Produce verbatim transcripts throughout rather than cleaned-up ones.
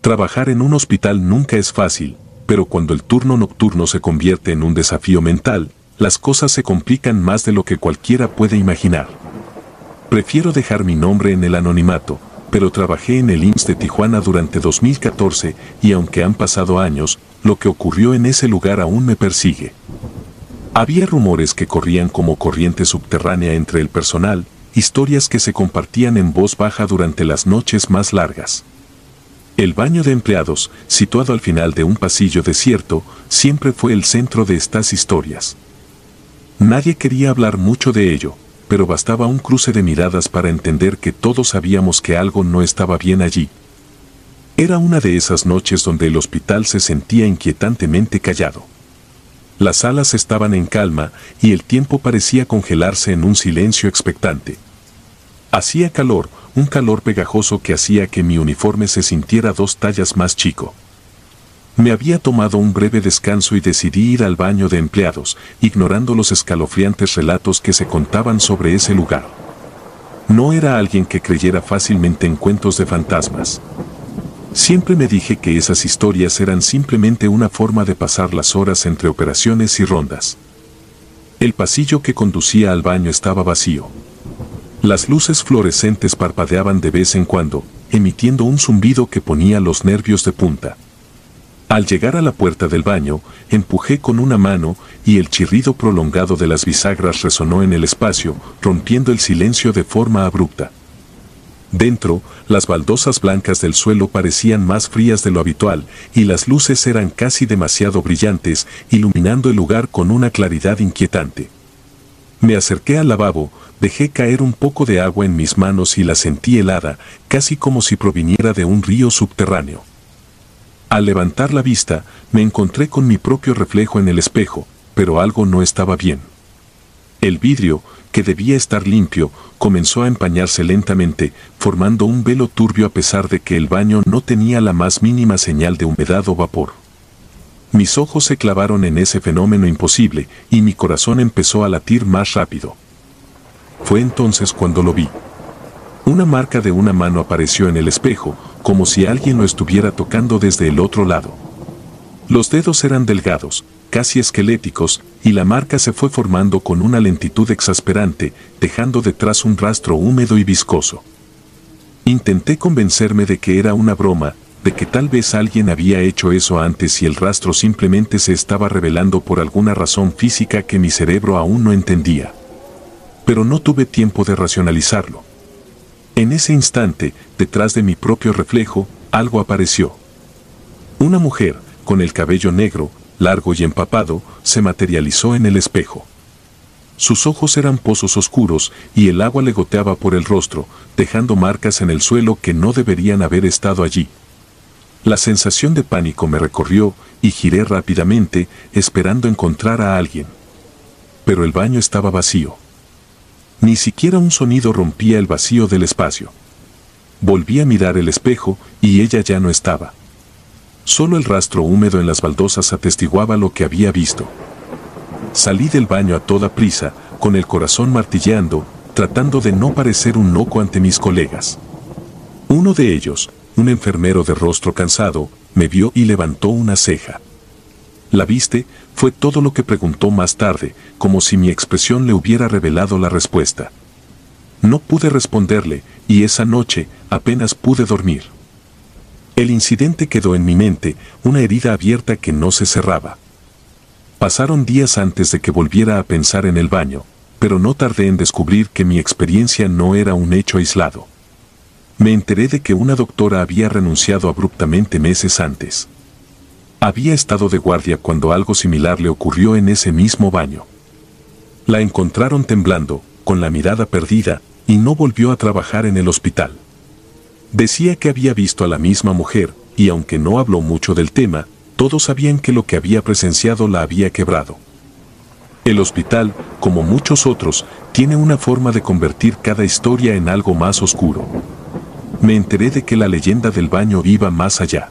Trabajar en un hospital nunca es fácil, pero cuando el turno nocturno se convierte en un desafío mental, las cosas se complican más de lo que cualquiera puede imaginar. Prefiero dejar mi nombre en el anonimato, pero trabajé en el I M S S de Tijuana durante dos mil catorce y aunque han pasado años, lo que ocurrió en ese lugar aún me persigue. Había rumores que corrían como corriente subterránea entre el personal, historias que se compartían en voz baja durante las noches más largas. El baño de empleados, situado al final de un pasillo desierto, siempre fue el centro de estas historias. Nadie quería hablar mucho de ello, pero bastaba un cruce de miradas para entender que todos sabíamos que algo no estaba bien allí. Era una de esas noches donde el hospital se sentía inquietantemente callado. Las salas estaban en calma y el tiempo parecía congelarse en un silencio expectante. Hacía calor, un calor pegajoso que hacía que mi uniforme se sintiera dos tallas más chico. Me había tomado un breve descanso y decidí ir al baño de empleados, ignorando los escalofriantes relatos que se contaban sobre ese lugar. No era alguien que creyera fácilmente en cuentos de fantasmas. Siempre me dije que esas historias eran simplemente una forma de pasar las horas entre operaciones y rondas. El pasillo que conducía al baño estaba vacío. Las luces fluorescentes parpadeaban de vez en cuando, emitiendo un zumbido que ponía los nervios de punta. Al llegar a la puerta del baño, empujé con una mano y el chirrido prolongado de las bisagras resonó en el espacio, rompiendo el silencio de forma abrupta. Dentro, las baldosas blancas del suelo parecían más frías de lo habitual y las luces eran casi demasiado brillantes, iluminando el lugar con una claridad inquietante. Me acerqué al lavabo, dejé caer un poco de agua en mis manos y la sentí helada, casi como si proviniera de un río subterráneo. Al levantar la vista, me encontré con mi propio reflejo en el espejo, pero algo no estaba bien. El vidrio, que debía estar limpio, comenzó a empañarse lentamente, formando un velo turbio a pesar de que el baño no tenía la más mínima señal de humedad o vapor. Mis ojos se clavaron en ese fenómeno imposible y mi corazón empezó a latir más rápido. Fue entonces cuando lo vi. Una marca de una mano apareció en el espejo, como si alguien lo estuviera tocando desde el otro lado. Los dedos eran delgados, casi esqueléticos, y la marca se fue formando con una lentitud exasperante, dejando detrás un rastro húmedo y viscoso. Intenté convencerme de que era una broma, de que tal vez alguien había hecho eso antes y el rastro simplemente se estaba revelando por alguna razón física que mi cerebro aún no entendía. Pero no tuve tiempo de racionalizarlo. En ese instante, detrás de mi propio reflejo, algo apareció. Una mujer, con el cabello negro, largo y empapado, se materializó en el espejo. Sus ojos eran pozos oscuros y el agua le goteaba por el rostro, dejando marcas en el suelo que no deberían haber estado allí. La sensación de pánico me recorrió y giré rápidamente, esperando encontrar a alguien. Pero el baño estaba vacío. Ni siquiera un sonido rompía el vacío del espacio. Volví a mirar el espejo y ella ya no estaba. Solo el rastro húmedo en las baldosas atestiguaba lo que había visto. Salí del baño a toda prisa, con el corazón martilleando, tratando de no parecer un loco ante mis colegas. Uno de ellos, un enfermero de rostro cansado, me vio y levantó una ceja. ¿La viste?, fue todo lo que preguntó más tarde, como si mi expresión le hubiera revelado la respuesta. No pude responderle, y esa noche apenas pude dormir. El incidente quedó en mi mente, una herida abierta que no se cerraba. Pasaron días antes de que volviera a pensar en el baño, pero no tardé en descubrir que mi experiencia no era un hecho aislado. Me enteré de que una doctora había renunciado abruptamente meses antes. Había estado de guardia cuando algo similar le ocurrió en ese mismo baño. La encontraron temblando, con la mirada perdida, y no volvió a trabajar en el hospital. Decía que había visto a la misma mujer, y aunque no habló mucho del tema, todos sabían que lo que había presenciado la había quebrado. El hospital, como muchos otros, tiene una forma de convertir cada historia en algo más oscuro. Me enteré de que la leyenda del baño iba más allá.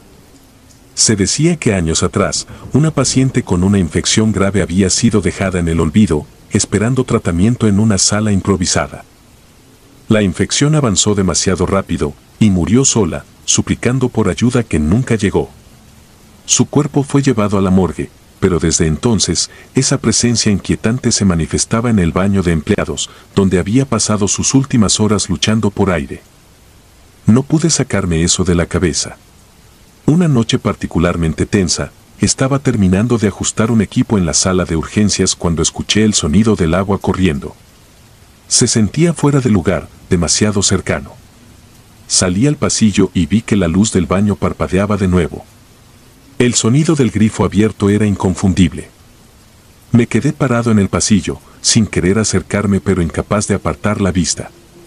Se decía que años atrás, una paciente con una infección grave había sido dejada en el olvido, esperando tratamiento en una sala improvisada. La infección avanzó demasiado rápido, y murió sola, suplicando por ayuda que nunca llegó. Su cuerpo fue llevado a la morgue, pero desde entonces, esa presencia inquietante se manifestaba en el baño de empleados, donde había pasado sus últimas horas luchando por aire. No pude sacarme eso de la cabeza. Una noche particularmente tensa, estaba terminando de ajustar un equipo en la sala de urgencias cuando escuché el sonido del agua corriendo. Se sentía fuera de lugar, demasiado cercano. Salí al pasillo y vi que la luz del baño parpadeaba de nuevo. El sonido del grifo abierto era inconfundible. Me quedé parado en el pasillo, sin querer acercarme pero incapaz de apartar la vista.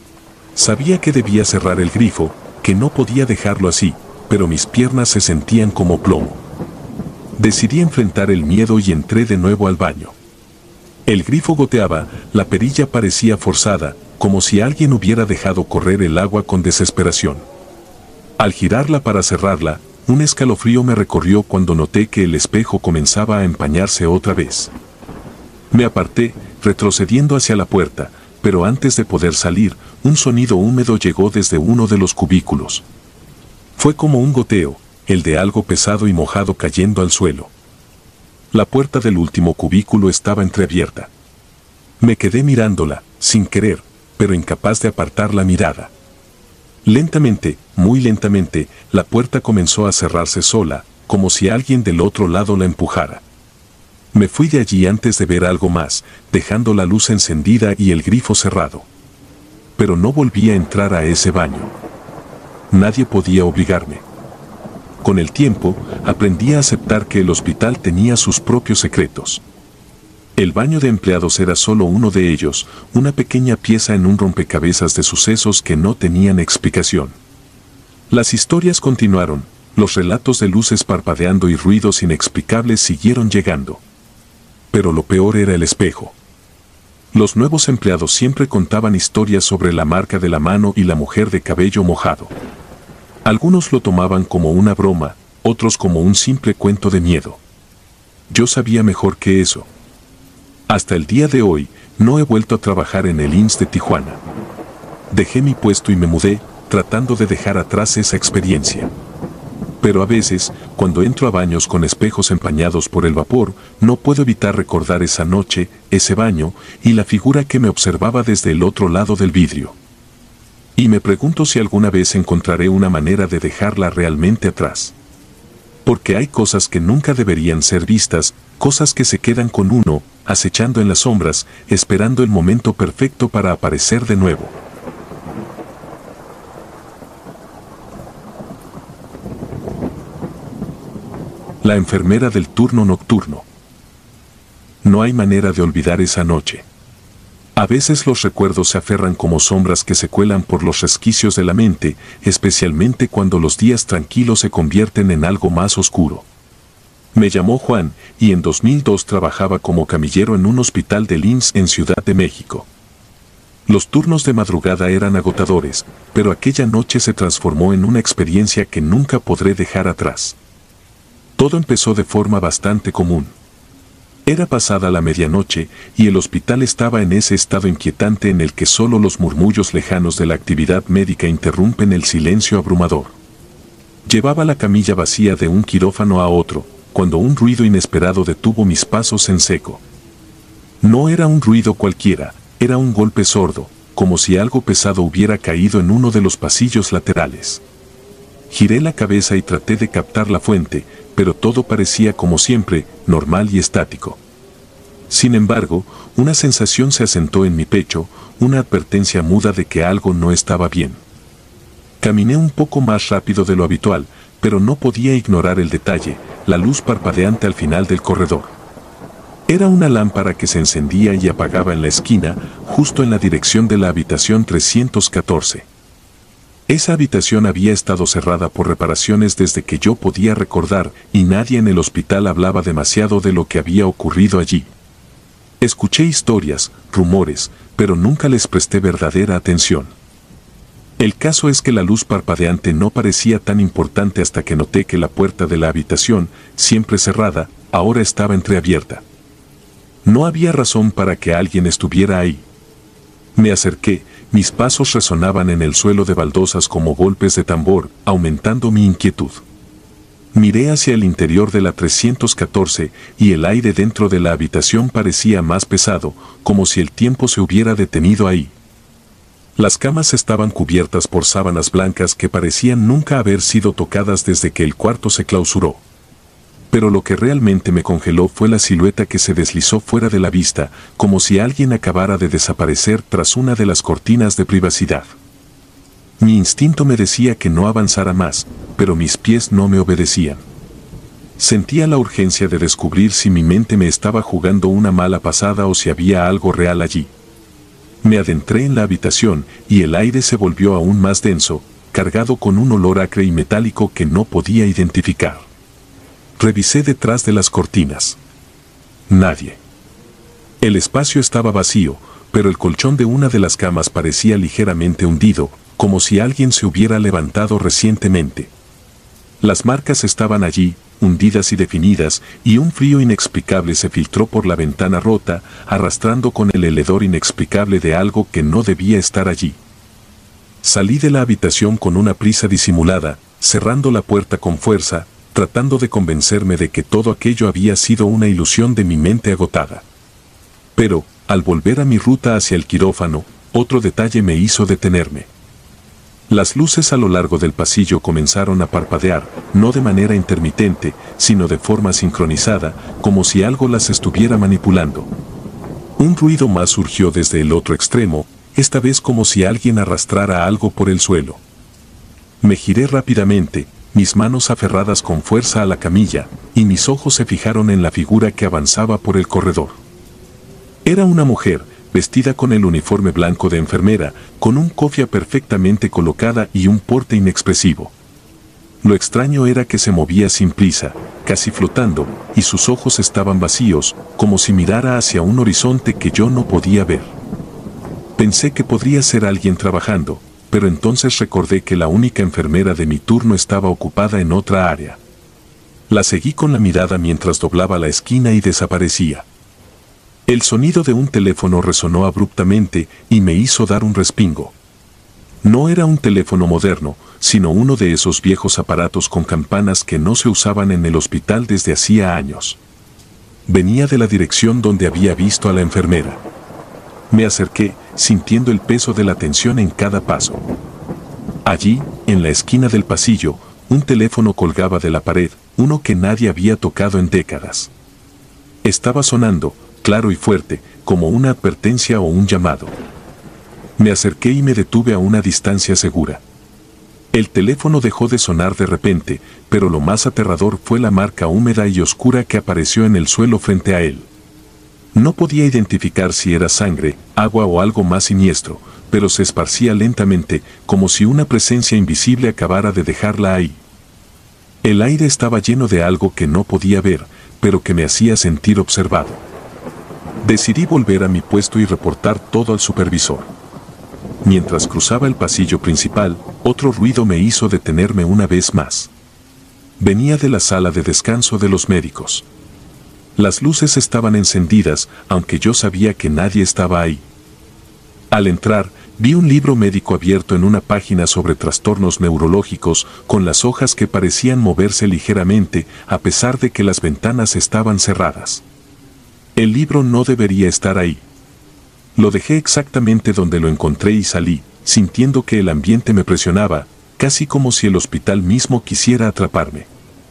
Sabía que debía cerrar el grifo, que no podía dejarlo así, pero mis piernas se sentían como plomo. Decidí enfrentar el miedo y entré de nuevo al baño. El grifo goteaba, la perilla parecía forzada, como si alguien hubiera dejado correr el agua con desesperación. Al girarla para cerrarla, un escalofrío me recorrió cuando noté que el espejo comenzaba a empañarse otra vez. Me aparté, retrocediendo hacia la puerta, pero antes de poder salir, un sonido húmedo llegó desde uno de los cubículos. Fue como un goteo, el de algo pesado y mojado cayendo al suelo. La puerta del último cubículo estaba entreabierta. Me quedé mirándola, sin querer, pero incapaz de apartar la mirada. Lentamente, muy lentamente, la puerta comenzó a cerrarse sola, como si alguien del otro lado la empujara. Me fui de allí antes de ver algo más, dejando la luz encendida y el grifo cerrado. Pero no volví a entrar a ese baño. Nadie podía obligarme. Con el tiempo, aprendí a aceptar que el hospital tenía sus propios secretos. El baño de empleados era solo uno de ellos, una pequeña pieza en un rompecabezas de sucesos que no tenían explicación. Las historias continuaron, los relatos de luces parpadeando y ruidos inexplicables siguieron llegando. Pero lo peor era el espejo. Los nuevos empleados siempre contaban historias sobre la marca de la mano y la mujer de cabello mojado. Algunos lo tomaban como una broma, otros como un simple cuento de miedo. Yo sabía mejor que eso. Hasta el día de hoy, no he vuelto a trabajar en el I M S S de Tijuana. Dejé mi puesto y me mudé, tratando de dejar atrás esa experiencia. Pero a veces, cuando entro a baños con espejos empañados por el vapor, no puedo evitar recordar esa noche, ese baño, y la figura que me observaba desde el otro lado del vidrio. Y me pregunto si alguna vez encontraré una manera de dejarla realmente atrás. Porque hay cosas que nunca deberían ser vistas, cosas que se quedan con uno, acechando en las sombras, esperando el momento perfecto para aparecer de nuevo. La enfermera del turno nocturno. No hay manera de olvidar esa noche. A veces los recuerdos se aferran como sombras que se cuelan por los resquicios de la mente, especialmente cuando los días tranquilos se convierten en algo más oscuro. Me llamó Juan, y en dos mil dos trabajaba como camillero en un hospital del I M S S en Ciudad de México. Los turnos de madrugada eran agotadores, pero aquella noche se transformó en una experiencia que nunca podré dejar atrás. Todo empezó de forma bastante común. Era pasada la medianoche, y el hospital estaba en ese estado inquietante en el que solo los murmullos lejanos de la actividad médica interrumpen el silencio abrumador. Llevaba la camilla vacía de un quirófano a otro, cuando un ruido inesperado detuvo mis pasos en seco. No era un ruido cualquiera, era un golpe sordo, como si algo pesado hubiera caído en uno de los pasillos laterales. Giré la cabeza y traté de captar la fuente, pero todo parecía como siempre, normal y estático. Sin embargo, una sensación se asentó en mi pecho, una advertencia muda de que algo no estaba bien. Caminé un poco más rápido de lo habitual, pero no podía ignorar el detalle, la luz parpadeante al final del corredor. Era una lámpara que se encendía y apagaba en la esquina, justo en la dirección de la habitación trescientos catorce. Esa habitación había estado cerrada por reparaciones desde que yo podía recordar, y nadie en el hospital hablaba demasiado de lo que había ocurrido allí. Escuché historias, rumores, pero nunca les presté verdadera atención. El caso es que la luz parpadeante no parecía tan importante hasta que noté que la puerta de la habitación, siempre cerrada, ahora estaba entreabierta. No había razón para que alguien estuviera ahí. Me acerqué, mis pasos resonaban en el suelo de baldosas como golpes de tambor, aumentando mi inquietud. Miré hacia el interior de la trescientos catorce y el aire dentro de la habitación parecía más pesado, como si el tiempo se hubiera detenido ahí. Las camas estaban cubiertas por sábanas blancas que parecían nunca haber sido tocadas desde que el cuarto se clausuró. Pero lo que realmente me congeló fue la silueta que se deslizó fuera de la vista, como si alguien acabara de desaparecer tras una de las cortinas de privacidad. Mi instinto me decía que no avanzara más, pero mis pies no me obedecían. Sentía la urgencia de descubrir si mi mente me estaba jugando una mala pasada o si había algo real allí. Me adentré en la habitación y el aire se volvió aún más denso, cargado con un olor acre y metálico que no podía identificar. Revisé detrás de las cortinas. Nadie. El espacio estaba vacío, pero el colchón de una de las camas parecía ligeramente hundido, como si alguien se hubiera levantado recientemente. Las marcas estaban allí, hundidas y definidas, y un frío inexplicable se filtró por la ventana rota, arrastrando con él el hedor inexplicable de algo que no debía estar allí. Salí de la habitación con una prisa disimulada, cerrando la puerta con fuerza, tratando de convencerme de que todo aquello había sido una ilusión de mi mente agotada. Pero, al volver a mi ruta hacia el quirófano, otro detalle me hizo detenerme. Las luces a lo largo del pasillo comenzaron a parpadear, no de manera intermitente, sino de forma sincronizada, como si algo las estuviera manipulando. Un ruido más surgió desde el otro extremo, esta vez como si alguien arrastrara algo por el suelo. Me giré rápidamente, mis manos aferradas con fuerza a la camilla, y mis ojos se fijaron en la figura que avanzaba por el corredor. Era una mujer, vestida con el uniforme blanco de enfermera, con un cofia perfectamente colocada y un porte inexpresivo. Lo extraño era que se movía sin prisa, casi flotando, y sus ojos estaban vacíos, como si mirara hacia un horizonte que yo no podía ver. Pensé que podría ser alguien trabajando, pero entonces recordé que la única enfermera de mi turno estaba ocupada en otra área. La seguí con la mirada mientras doblaba la esquina y desaparecía. El sonido de un teléfono resonó abruptamente y me hizo dar un respingo. No era un teléfono moderno, sino uno de esos viejos aparatos con campanas que no se usaban en el hospital desde hacía años. Venía de la dirección donde había visto a la enfermera. Me acerqué, sintiendo el peso de la tensión en cada paso. Allí, en la esquina del pasillo, un teléfono colgaba de la pared, uno que nadie había tocado en décadas. Estaba sonando, claro y fuerte, como una advertencia o un llamado. Me acerqué y me detuve a una distancia segura. El teléfono dejó de sonar de repente, pero lo más aterrador fue la marca húmeda y oscura que apareció en el suelo frente a él. No podía identificar si era sangre, agua o algo más siniestro, pero se esparcía lentamente, como si una presencia invisible acabara de dejarla ahí. El aire estaba lleno de algo que no podía ver, pero que me hacía sentir observado. Decidí volver a mi puesto y reportar todo al supervisor. Mientras cruzaba el pasillo principal, otro ruido me hizo detenerme una vez más. Venía de la sala de descanso de los médicos. Las luces estaban encendidas, aunque yo sabía que nadie estaba ahí. Al entrar, vi un libro médico abierto en una página sobre trastornos neurológicos, con las hojas que parecían moverse ligeramente, a pesar de que las ventanas estaban cerradas. El libro no debería estar ahí. Lo dejé exactamente donde lo encontré y salí, sintiendo que el ambiente me presionaba, casi como si el hospital mismo quisiera atraparme.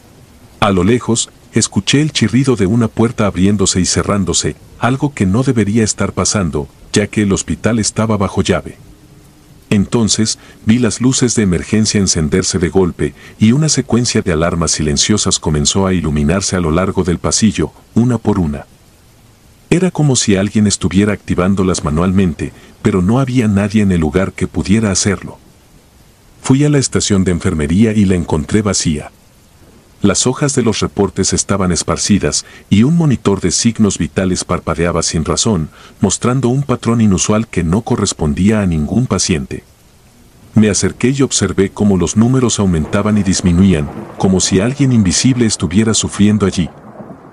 A lo lejos, escuché el chirrido de una puerta abriéndose y cerrándose, algo que no debería estar pasando, ya que el hospital estaba bajo llave. Entonces, vi las luces de emergencia encenderse de golpe, y una secuencia de alarmas silenciosas comenzó a iluminarse a lo largo del pasillo, una por una. Era como si alguien estuviera activándolas manualmente, pero no había nadie en el lugar que pudiera hacerlo. Fui a la estación de enfermería y la encontré vacía. Las hojas de los reportes estaban esparcidas y un monitor de signos vitales parpadeaba sin razón, mostrando un patrón inusual que no correspondía a ningún paciente. Me acerqué y observé cómo los números aumentaban y disminuían, como si alguien invisible estuviera sufriendo allí.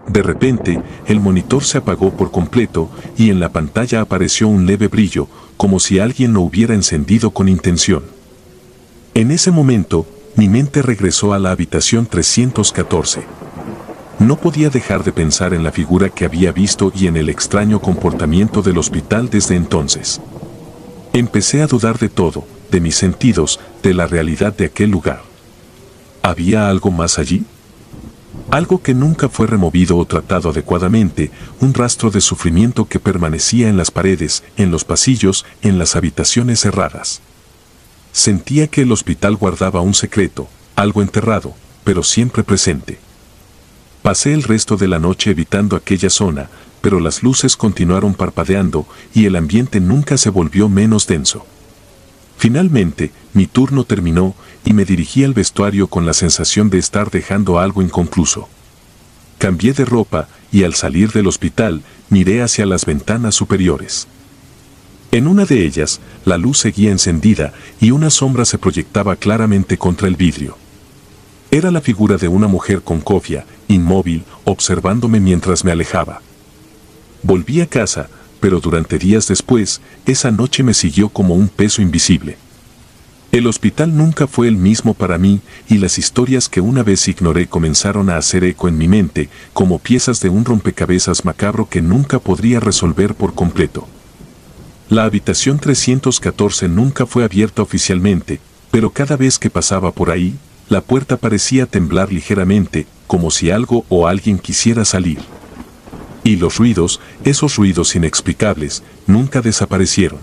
De repente, el monitor se apagó por completo y en la pantalla apareció un leve brillo, como si alguien lo hubiera encendido con intención. En ese momento, mi mente regresó a la habitación trescientos catorce. No podía dejar de pensar en la figura que había visto y en el extraño comportamiento del hospital desde entonces. Empecé a dudar de todo, de mis sentidos, de la realidad de aquel lugar. ¿Había algo más allí? Algo que nunca fue removido o tratado adecuadamente, un rastro de sufrimiento que permanecía en las paredes, en los pasillos, en las habitaciones cerradas. Sentía que el hospital guardaba un secreto, algo enterrado, pero siempre presente. Pasé el resto de la noche evitando aquella zona, pero las luces continuaron parpadeando y el ambiente nunca se volvió menos denso. Finalmente, mi turno terminó y me dirigí al vestuario con la sensación de estar dejando algo inconcluso. Cambié de ropa y al salir del hospital miré hacia las ventanas superiores. En una de ellas, la luz seguía encendida y una sombra se proyectaba claramente contra el vidrio. Era la figura de una mujer con cofia, inmóvil, observándome mientras me alejaba. Volví a casa, pero durante días después, esa noche me siguió como un peso invisible. El hospital nunca fue el mismo para mí y las historias que una vez ignoré comenzaron a hacer eco en mi mente, como piezas de un rompecabezas macabro que nunca podría resolver por completo. La habitación trescientos catorce nunca fue abierta oficialmente, pero cada vez que pasaba por ahí, la puerta parecía temblar ligeramente, como si algo o alguien quisiera salir. Y los ruidos, esos ruidos inexplicables, nunca desaparecieron.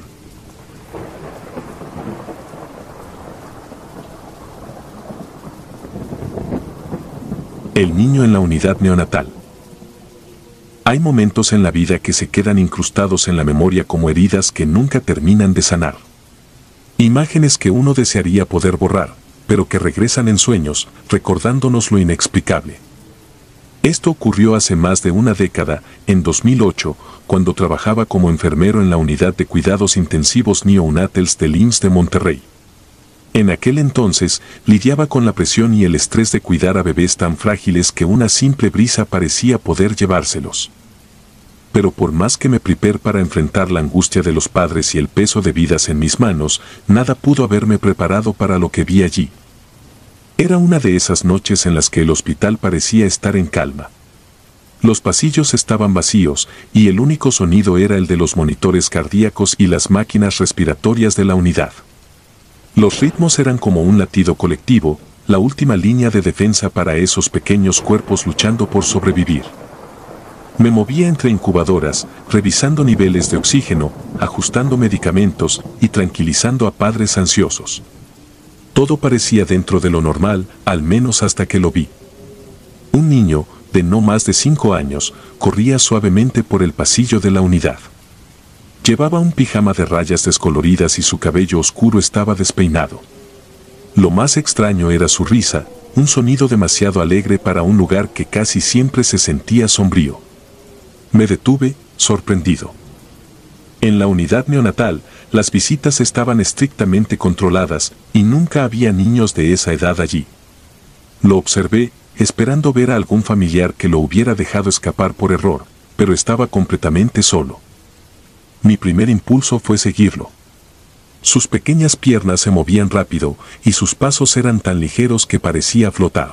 El niño en la unidad neonatal. Hay momentos en la vida que se quedan incrustados en la memoria como heridas que nunca terminan de sanar. Imágenes que uno desearía poder borrar, pero que regresan en sueños, recordándonos lo inexplicable. Esto ocurrió hace más de una década, en dos mil ocho, cuando trabajaba como enfermero en la unidad de cuidados intensivos neonatales del I M S S de Monterrey. En aquel entonces, lidiaba con la presión y el estrés de cuidar a bebés tan frágiles que una simple brisa parecía poder llevárselos. Pero por más que me preparé para enfrentar la angustia de los padres y el peso de vidas en mis manos, nada pudo haberme preparado para lo que vi allí. Era una de esas noches en las que el hospital parecía estar en calma. Los pasillos estaban vacíos y el único sonido era el de los monitores cardíacos y las máquinas respiratorias de la unidad. Los ritmos eran como un latido colectivo, la última línea de defensa para esos pequeños cuerpos luchando por sobrevivir. Me movía entre incubadoras, revisando niveles de oxígeno, ajustando medicamentos y tranquilizando a padres ansiosos. Todo parecía dentro de lo normal, al menos hasta que lo vi. Un niño, de no más de cinco años, corría suavemente por el pasillo de la unidad. Llevaba un pijama de rayas descoloridas y su cabello oscuro estaba despeinado. Lo más extraño era su risa, un sonido demasiado alegre para un lugar que casi siempre se sentía sombrío. Me detuve, sorprendido. En la unidad neonatal, las visitas estaban estrictamente controladas y nunca había niños de esa edad allí. Lo observé, esperando ver a algún familiar que lo hubiera dejado escapar por error, pero estaba completamente solo. Mi primer impulso fue seguirlo. Sus pequeñas piernas se movían rápido y sus pasos eran tan ligeros que parecía flotar.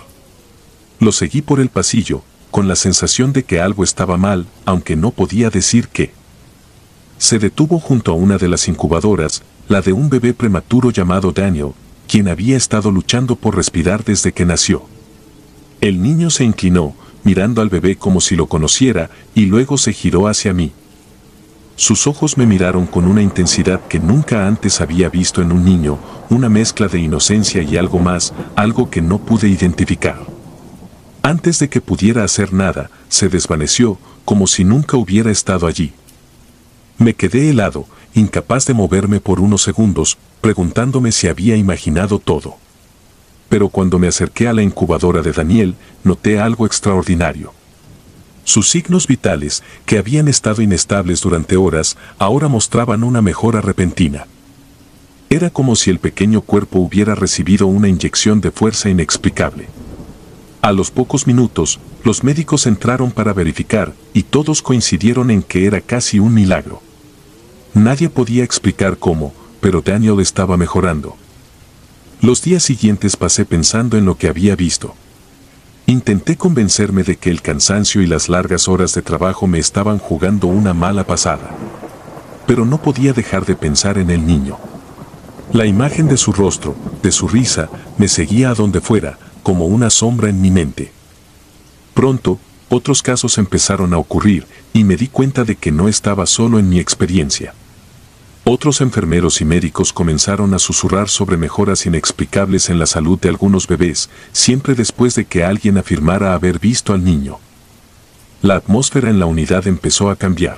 Lo seguí por el pasillo, con la sensación de que algo estaba mal, aunque no podía decir qué. Se detuvo junto a una de las incubadoras, la de un bebé prematuro llamado Daniel, quien había estado luchando por respirar desde que nació. El niño se inclinó, mirando al bebé como si lo conociera, y luego se giró hacia mí. Sus ojos me miraron con una intensidad que nunca antes había visto en un niño, una mezcla de inocencia y algo más, algo que no pude identificar. Antes de que pudiera hacer nada, se desvaneció, como si nunca hubiera estado allí. Me quedé helado, incapaz de moverme por unos segundos, preguntándome si había imaginado todo. Pero cuando me acerqué a la incubadora de Daniel, noté algo extraordinario. Sus signos vitales, que habían estado inestables durante horas, ahora mostraban una mejora repentina. Era como si el pequeño cuerpo hubiera recibido una inyección de fuerza inexplicable. A los pocos minutos, los médicos entraron para verificar y todos coincidieron en que era casi un milagro. Nadie podía explicar cómo, pero Daniel estaba mejorando. Los días siguientes pasé pensando en lo que había visto. Intenté convencerme de que el cansancio y las largas horas de trabajo me estaban jugando una mala pasada. Pero no podía dejar de pensar en el niño. La imagen de su rostro, de su risa, me seguía a donde fuera, como una sombra en mi mente. Pronto, otros casos empezaron a ocurrir, y me di cuenta de que no estaba solo en mi experiencia. Otros enfermeros y médicos comenzaron a susurrar sobre mejoras inexplicables en la salud de algunos bebés, siempre después de que alguien afirmara haber visto al niño. La atmósfera en la unidad empezó a cambiar.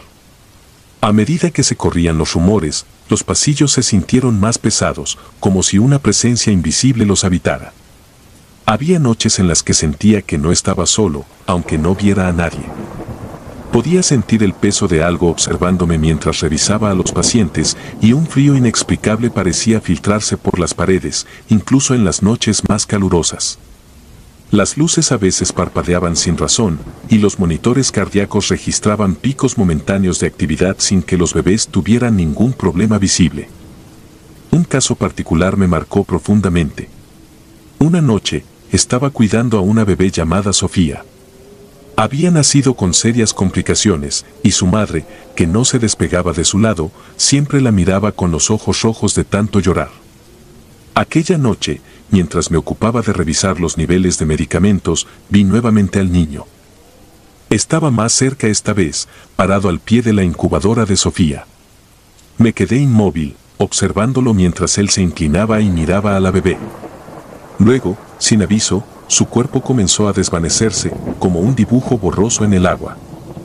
A medida que se corrían los rumores, los pasillos se sintieron más pesados, como si una presencia invisible los habitara. Había noches en las que sentía que no estaba solo, aunque no viera a nadie. Podía sentir el peso de algo observándome mientras revisaba a los pacientes, y un frío inexplicable parecía filtrarse por las paredes, incluso en las noches más calurosas. Las luces a veces parpadeaban sin razón, y los monitores cardíacos registraban picos momentáneos de actividad sin que los bebés tuvieran ningún problema visible. Un caso particular me marcó profundamente. Una noche, estaba cuidando a una bebé llamada Sofía. Había nacido con serias complicaciones, y su madre, que no se despegaba de su lado, siempre la miraba con los ojos rojos de tanto llorar. Aquella noche, mientras me ocupaba de revisar los niveles de medicamentos, vi nuevamente al niño. Estaba más cerca esta vez, parado al pie de la incubadora de Sofía. Me quedé inmóvil, observándolo mientras él se inclinaba y miraba a la bebé. Luego, sin aviso, su cuerpo comenzó a desvanecerse, como un dibujo borroso en el agua.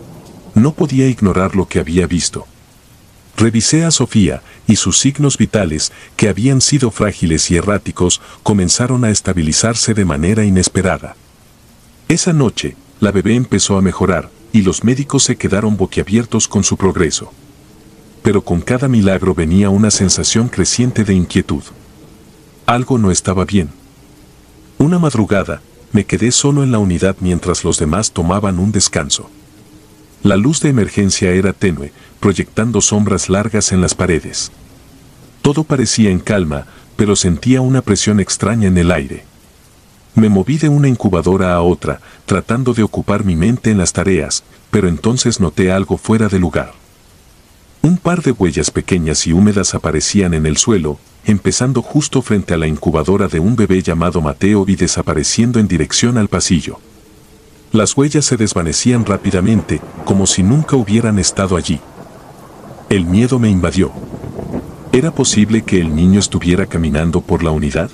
No podía ignorar lo que había visto. Revisé a Sofía, y sus signos vitales, que habían sido frágiles y erráticos, comenzaron a estabilizarse de manera inesperada. Esa noche, la bebé empezó a mejorar, y los médicos se quedaron boquiabiertos con su progreso. Pero con cada milagro venía una sensación creciente de inquietud. Algo no estaba bien. Una madrugada, me quedé solo en la unidad mientras los demás tomaban un descanso. La luz de emergencia era tenue, proyectando sombras largas en las paredes. Todo parecía en calma, pero sentía una presión extraña en el aire. Me moví de una incubadora a otra, tratando de ocupar mi mente en las tareas, pero entonces noté algo fuera de lugar. Un par de huellas pequeñas y húmedas aparecían en el suelo, empezando justo frente a la incubadora de un bebé llamado Mateo y desapareciendo en dirección al pasillo. Las huellas se desvanecían rápidamente, como si nunca hubieran estado allí. El miedo me invadió. ¿Era posible que el niño estuviera caminando por la unidad?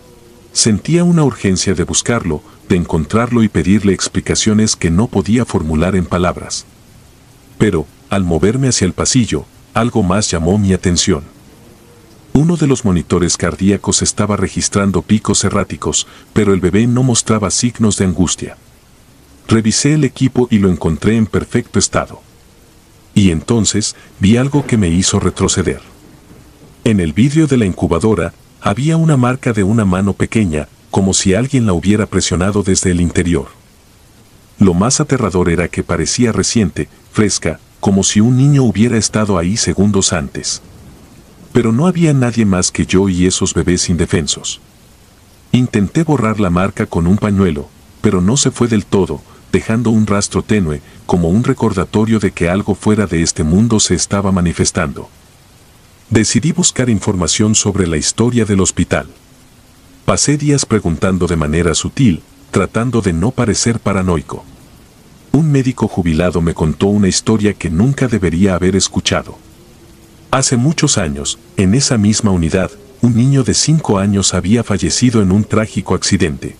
Sentía una urgencia de buscarlo, de encontrarlo y pedirle explicaciones que no podía formular en palabras. Pero, al moverme hacia el pasillo, algo más llamó mi atención. Uno de los monitores cardíacos estaba registrando picos erráticos, pero el bebé no mostraba signos de angustia. Revisé el equipo y lo encontré en perfecto estado. Y entonces, vi algo que me hizo retroceder. En el vidrio de la incubadora, había una marca de una mano pequeña, como si alguien la hubiera presionado desde el interior. Lo más aterrador era que parecía reciente, fresca, como si un niño hubiera estado ahí segundos antes. Pero no había nadie más que yo y esos bebés indefensos. Intenté borrar la marca con un pañuelo, pero no se fue del todo, dejando un rastro tenue, como un recordatorio de que algo fuera de este mundo se estaba manifestando. Decidí buscar información sobre la historia del hospital. Pasé días preguntando de manera sutil, tratando de no parecer paranoico. Un médico jubilado me contó una historia que nunca debería haber escuchado. Hace muchos años, en esa misma unidad, un niño de cinco años había fallecido en un trágico accidente.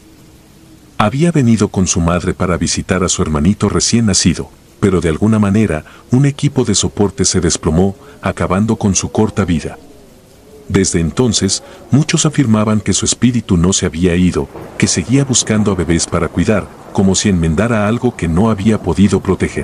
Había venido con su madre para visitar a su hermanito recién nacido, pero de alguna manera, un equipo de soporte se desplomó, acabando con su corta vida. Desde entonces, muchos afirmaban que su espíritu no se había ido, que seguía buscando a bebés para cuidar, como si enmendara algo que no había podido proteger.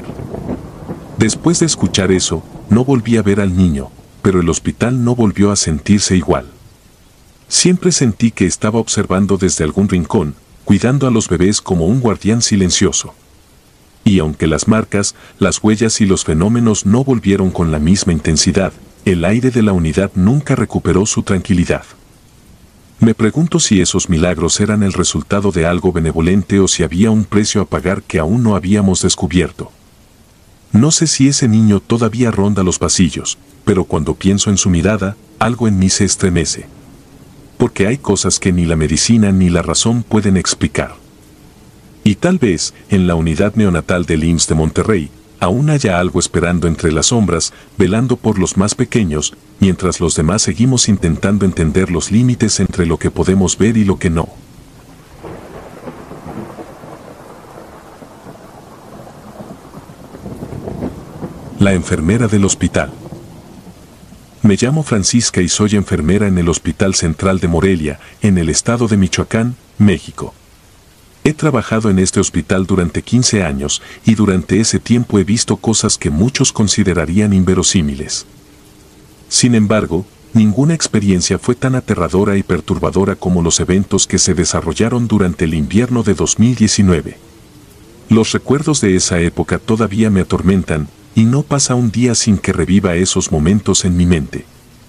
Después de escuchar eso, no volví a ver al niño, pero el hospital no volvió a sentirse igual. Siempre sentí que estaba observando desde algún rincón, cuidando a los bebés como un guardián silencioso. Y aunque las marcas, las huellas y los fenómenos no volvieron con la misma intensidad, el aire de la unidad nunca recuperó su tranquilidad. Me pregunto si esos milagros eran el resultado de algo benevolente o si había un precio a pagar que aún no habíamos descubierto. No sé si ese niño todavía ronda los pasillos, pero cuando pienso en su mirada, algo en mí se estremece. Porque hay cosas que ni la medicina ni la razón pueden explicar. Y tal vez, en la unidad neonatal del I M S S de Monterrey, aún haya algo esperando entre las sombras, velando por los más pequeños, mientras los demás seguimos intentando entender los límites entre lo que podemos ver y lo que no. La enfermera del hospital. Me llamo Francisca y soy enfermera en el Hospital Central de Morelia, en el estado de Michoacán, México. He trabajado en este hospital durante quince años y durante ese tiempo he visto cosas que muchos considerarían inverosímiles. Sin embargo, ninguna experiencia fue tan aterradora y perturbadora como los eventos que se desarrollaron durante el invierno de dos mil diecinueve. Los recuerdos de esa época todavía me atormentan, y no pasa un día sin que reviva esos momentos en mi mente.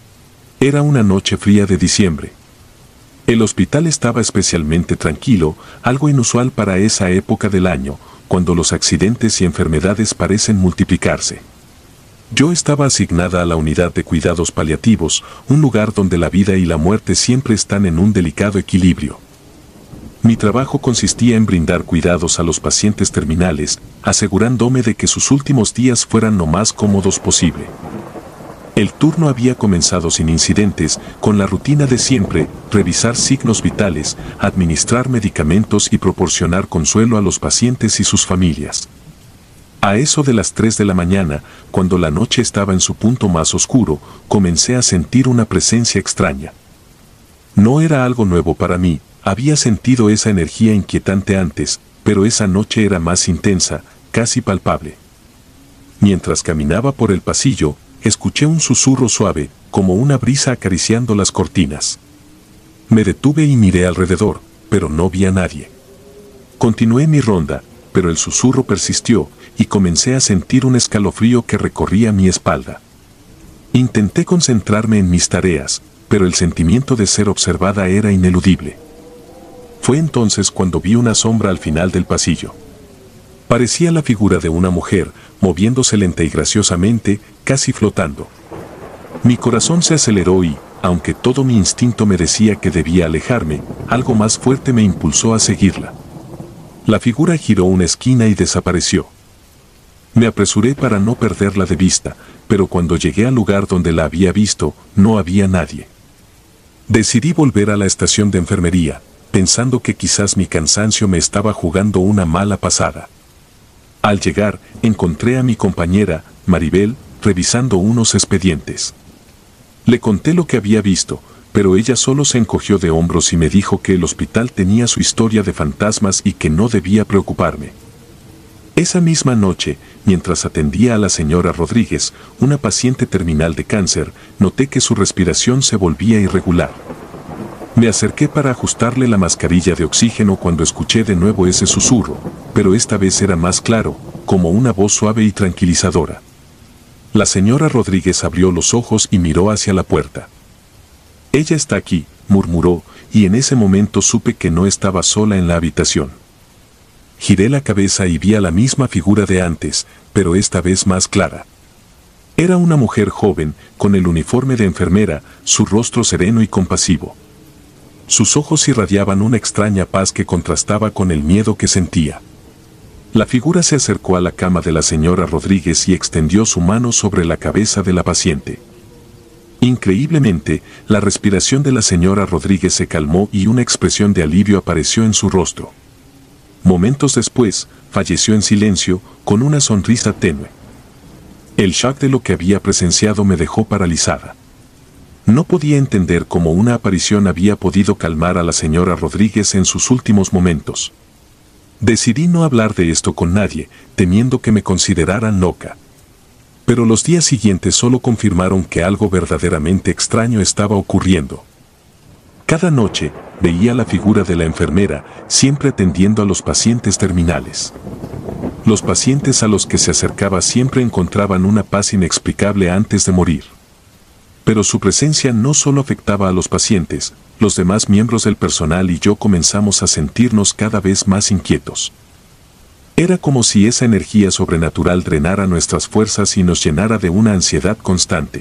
Era una noche fría de diciembre. El hospital estaba especialmente tranquilo, algo inusual para esa época del año, cuando los accidentes y enfermedades parecen multiplicarse. Yo estaba asignada a la unidad de cuidados paliativos, un lugar donde la vida y la muerte siempre están en un delicado equilibrio. Mi trabajo consistía en brindar cuidados a los pacientes terminales, asegurándome de que sus últimos días fueran lo más cómodos posible. El turno había comenzado sin incidentes, con la rutina de siempre, revisar signos vitales, administrar medicamentos y proporcionar consuelo a los pacientes y sus familias. A eso de las tres de la mañana, cuando la noche estaba en su punto más oscuro, comencé a sentir una presencia extraña. No era algo nuevo para mí, había sentido esa energía inquietante antes, pero esa noche era más intensa, casi palpable. Mientras caminaba por el pasillo, escuché un susurro suave, como una brisa acariciando las cortinas. Me detuve y miré alrededor, pero no vi a nadie. Continué mi ronda, pero el susurro persistió, y comencé a sentir un escalofrío que recorría mi espalda. Intenté concentrarme en mis tareas, pero el sentimiento de ser observada era ineludible. Fue entonces cuando vi una sombra al final del pasillo. Parecía la figura de una mujer, moviéndose lenta y graciosamente, casi flotando. Mi corazón se aceleró y, aunque todo mi instinto me decía que debía alejarme, algo más fuerte me impulsó a seguirla. La figura giró una esquina y desapareció. Me apresuré para no perderla de vista, pero cuando llegué al lugar donde la había visto, no había nadie. Decidí volver a la estación de enfermería, pensando que quizás mi cansancio me estaba jugando una mala pasada. Al llegar, encontré a mi compañera, Maribel, revisando unos expedientes. Le conté lo que había visto, pero ella solo se encogió de hombros y me dijo que el hospital tenía su historia de fantasmas y que no debía preocuparme. Esa misma noche, mientras atendía a la señora Rodríguez, una paciente terminal de cáncer, noté que su respiración se volvía irregular. Me acerqué para ajustarle la mascarilla de oxígeno cuando escuché de nuevo ese susurro, pero esta vez era más claro, como una voz suave y tranquilizadora. La señora Rodríguez abrió los ojos y miró hacia la puerta. «Ella está aquí», murmuró, y en ese momento supe que no estaba sola en la habitación. Giré la cabeza y vi a la misma figura de antes, pero esta vez más clara. Era una mujer joven, con el uniforme de enfermera, su rostro sereno y compasivo. Sus ojos irradiaban una extraña paz que contrastaba con el miedo que sentía. La figura se acercó a la cama de la señora Rodríguez y extendió su mano sobre la cabeza de la paciente. Increíblemente, la respiración de la señora Rodríguez se calmó y una expresión de alivio apareció en su rostro. Momentos después, falleció en silencio, con una sonrisa tenue. El shock de lo que había presenciado me dejó paralizada. No podía entender cómo una aparición había podido calmar a la señora Rodríguez en sus últimos momentos. Decidí no hablar de esto con nadie, temiendo que me consideraran loca. Pero los días siguientes solo confirmaron que algo verdaderamente extraño estaba ocurriendo. Cada noche, veía la figura de la enfermera, siempre atendiendo a los pacientes terminales. Los pacientes a los que se acercaba siempre encontraban una paz inexplicable antes de morir. Pero su presencia no solo afectaba a los pacientes, los demás miembros del personal y yo comenzamos a sentirnos cada vez más inquietos. Era como si esa energía sobrenatural drenara nuestras fuerzas y nos llenara de una ansiedad constante.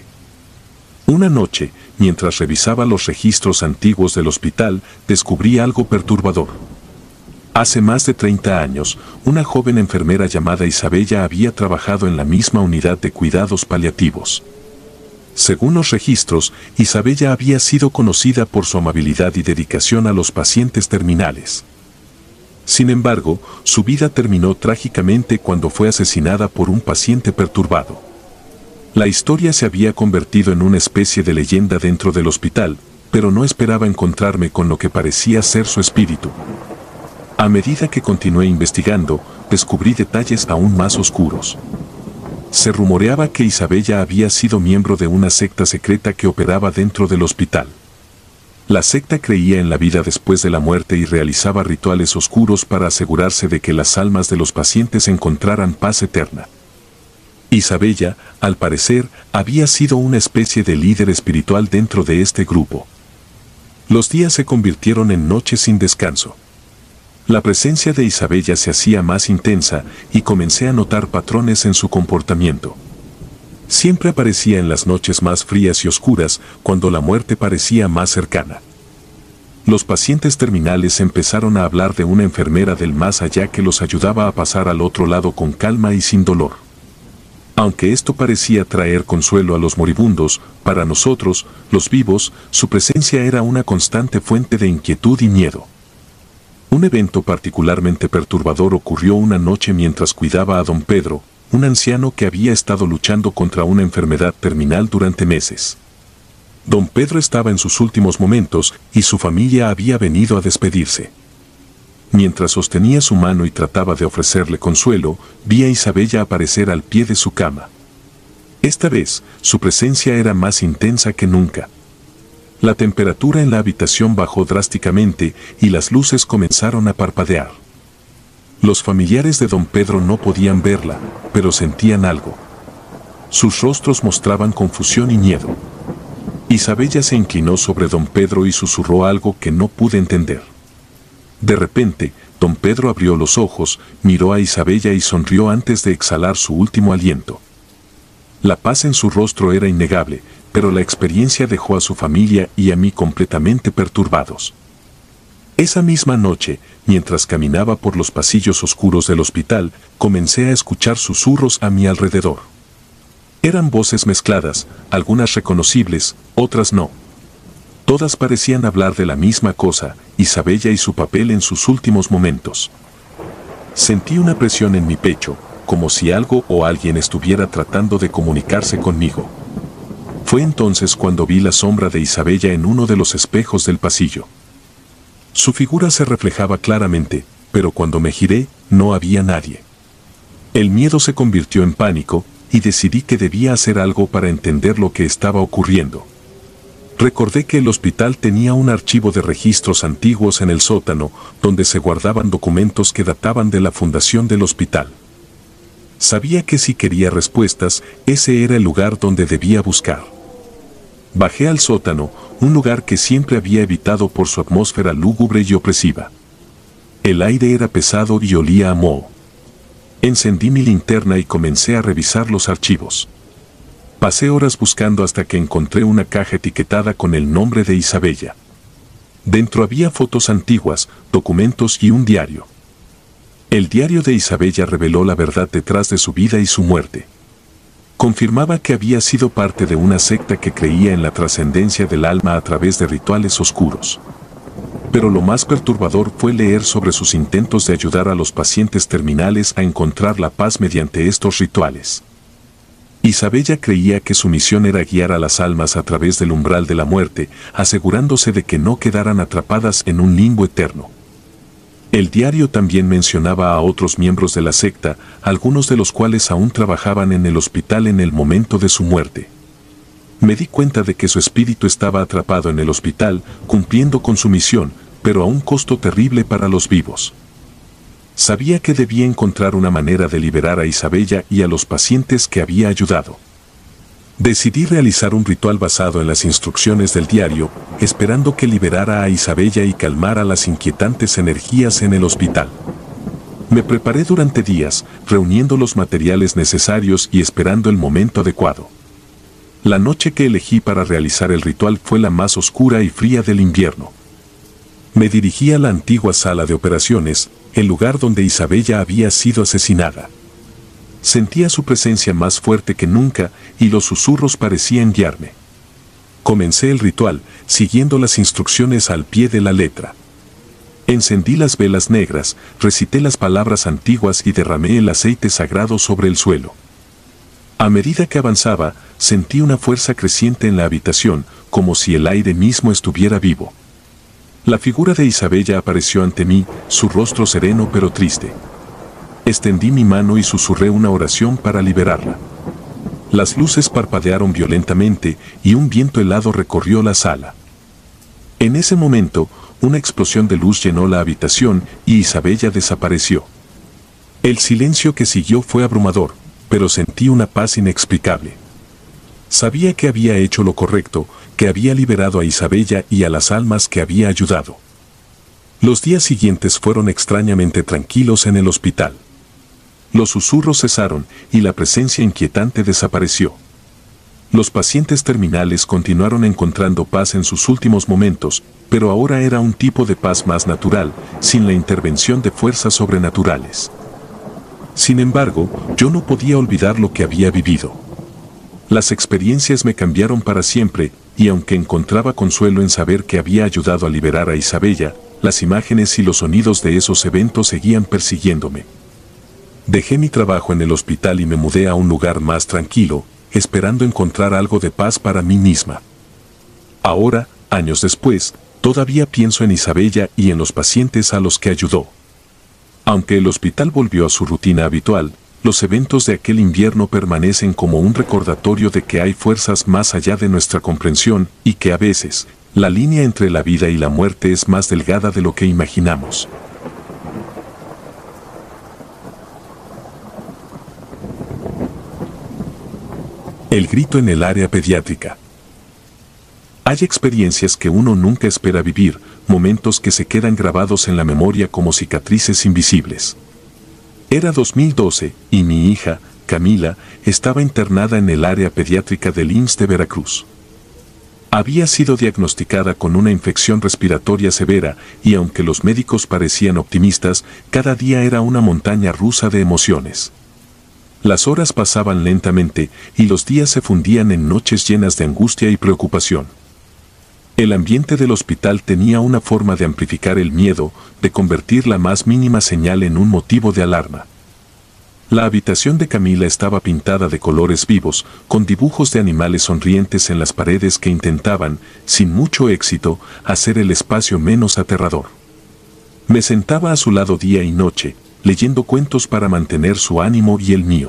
Una noche, mientras revisaba los registros antiguos del hospital, descubrí algo perturbador. Hace más de treinta años, una joven enfermera llamada Isabella había trabajado en la misma unidad de cuidados paliativos. Según los registros, Isabella había sido conocida por su amabilidad y dedicación a los pacientes terminales. Sin embargo, su vida terminó trágicamente cuando fue asesinada por un paciente perturbado. La historia se había convertido en una especie de leyenda dentro del hospital, pero no esperaba encontrarme con lo que parecía ser su espíritu. A medida que continué investigando, descubrí detalles aún más oscuros. Se rumoreaba que Isabella había sido miembro de una secta secreta que operaba dentro del hospital. La secta creía en la vida después de la muerte y realizaba rituales oscuros para asegurarse de que las almas de los pacientes encontraran paz eterna. Isabella, al parecer, había sido una especie de líder espiritual dentro de este grupo. Los días se convirtieron en noches sin descanso. La presencia de Isabella se hacía más intensa y comencé a notar patrones en su comportamiento. Siempre aparecía en las noches más frías y oscuras, cuando la muerte parecía más cercana. Los pacientes terminales empezaron a hablar de una enfermera del más allá que los ayudaba a pasar al otro lado con calma y sin dolor. Aunque esto parecía traer consuelo a los moribundos, para nosotros, los vivos, su presencia era una constante fuente de inquietud y miedo. Un evento particularmente perturbador ocurrió una noche mientras cuidaba a don Pedro, un anciano que había estado luchando contra una enfermedad terminal durante meses. Don Pedro estaba en sus últimos momentos y su familia había venido a despedirse. Mientras sostenía su mano y trataba de ofrecerle consuelo, vi a Isabella aparecer al pie de su cama. Esta vez, su presencia era más intensa que nunca. La temperatura en la habitación bajó drásticamente y las luces comenzaron a parpadear. Los familiares de don Pedro no podían verla, pero sentían algo. Sus rostros mostraban confusión y miedo. Isabella se inclinó sobre don Pedro y susurró algo que no pude entender. De repente, don Pedro abrió los ojos, miró a Isabella y sonrió antes de exhalar su último aliento. La paz en su rostro era innegable, pero la experiencia dejó a su familia y a mí completamente perturbados. Esa misma noche, mientras caminaba por los pasillos oscuros del hospital, comencé a escuchar susurros a mi alrededor. Eran voces mezcladas, algunas reconocibles, otras no. Todas parecían hablar de la misma cosa, Isabella y su papel en sus últimos momentos. Sentí una presión en mi pecho, como si algo o alguien estuviera tratando de comunicarse conmigo. Fue entonces cuando vi la sombra de Isabella en uno de los espejos del pasillo. Su figura se reflejaba claramente, pero cuando me giré, no había nadie. El miedo se convirtió en pánico, y decidí que debía hacer algo para entender lo que estaba ocurriendo. Recordé que el hospital tenía un archivo de registros antiguos en el sótano, donde se guardaban documentos que databan de la fundación del hospital. Sabía que si quería respuestas, ese era el lugar donde debía buscar. Bajé al sótano, un lugar que siempre había evitado por su atmósfera lúgubre y opresiva. El aire era pesado y olía a moho. Encendí mi linterna y comencé a revisar los archivos. Pasé horas buscando hasta que encontré una caja etiquetada con el nombre de Isabella. Dentro había fotos antiguas, documentos y un diario. El diario de Isabella reveló la verdad detrás de su vida y su muerte. Confirmaba que había sido parte de una secta que creía en la trascendencia del alma a través de rituales oscuros. Pero lo más perturbador fue leer sobre sus intentos de ayudar a los pacientes terminales a encontrar la paz mediante estos rituales. Isabella creía que su misión era guiar a las almas a través del umbral de la muerte, asegurándose de que no quedaran atrapadas en un limbo eterno. El diario también mencionaba a otros miembros de la secta, algunos de los cuales aún trabajaban en el hospital en el momento de su muerte. Me di cuenta de que su espíritu estaba atrapado en el hospital, cumpliendo con su misión, pero a un costo terrible para los vivos. Sabía que debía encontrar una manera de liberar a Isabella y a los pacientes que había ayudado. Decidí realizar un ritual basado en las instrucciones del diario, esperando que liberara a Isabella y calmara las inquietantes energías en el hospital. Me preparé durante días, reuniendo los materiales necesarios y esperando el momento adecuado. La noche que elegí para realizar el ritual fue la más oscura y fría del invierno. Me dirigí a la antigua sala de operaciones, el lugar donde Isabella había sido asesinada. Sentía su presencia más fuerte que nunca y los susurros parecían guiarme. Comencé el ritual, siguiendo las instrucciones al pie de la letra. Encendí las velas negras, recité las palabras antiguas y derramé el aceite sagrado sobre el suelo. A medida que avanzaba, sentí una fuerza creciente en la habitación, como si el aire mismo estuviera vivo. La figura de Isabella apareció ante mí, su rostro sereno pero triste. Extendí mi mano y susurré una oración para liberarla. Las luces parpadearon violentamente y un viento helado recorrió la sala. En ese momento, una explosión de luz llenó la habitación y Isabella desapareció. El silencio que siguió fue abrumador, pero sentí una paz inexplicable. Sabía que había hecho lo correcto, que había liberado a Isabella y a las almas que había ayudado. Los días siguientes fueron extrañamente tranquilos en el hospital. Los susurros cesaron y la presencia inquietante desapareció. Los pacientes terminales continuaron encontrando paz en sus últimos momentos, pero ahora era un tipo de paz más natural, sin la intervención de fuerzas sobrenaturales. Sin embargo, yo no podía olvidar lo que había vivido. Las experiencias me cambiaron para siempre, y aunque encontraba consuelo en saber que había ayudado a liberar a Isabella, las imágenes y los sonidos de esos eventos seguían persiguiéndome. Dejé mi trabajo en el hospital y me mudé a un lugar más tranquilo, esperando encontrar algo de paz para mí misma. Ahora, años después, todavía pienso en Isabella y en los pacientes a los que ayudó. Aunque el hospital volvió a su rutina habitual, los eventos de aquel invierno permanecen como un recordatorio de que hay fuerzas más allá de nuestra comprensión y que a veces, la línea entre la vida y la muerte es más delgada de lo que imaginamos. El grito en el área pediátrica. Hay experiencias que uno nunca espera vivir, momentos que se quedan grabados en la memoria como cicatrices invisibles. Era dos mil doce y mi hija, Camila, estaba internada en el área pediátrica del I M S S de Veracruz. Había sido diagnosticada con una infección respiratoria severa y aunque los médicos parecían optimistas, cada día era una montaña rusa de emociones. Las horas pasaban lentamente y los días se fundían en noches llenas de angustia y preocupación. El ambiente del hospital tenía una forma de amplificar el miedo, de convertir la más mínima señal en un motivo de alarma. La habitación de Camila estaba pintada de colores vivos, con dibujos de animales sonrientes en las paredes que intentaban, sin mucho éxito, hacer el espacio menos aterrador. Me sentaba a su lado día y noche, leyendo cuentos para mantener su ánimo y el mío.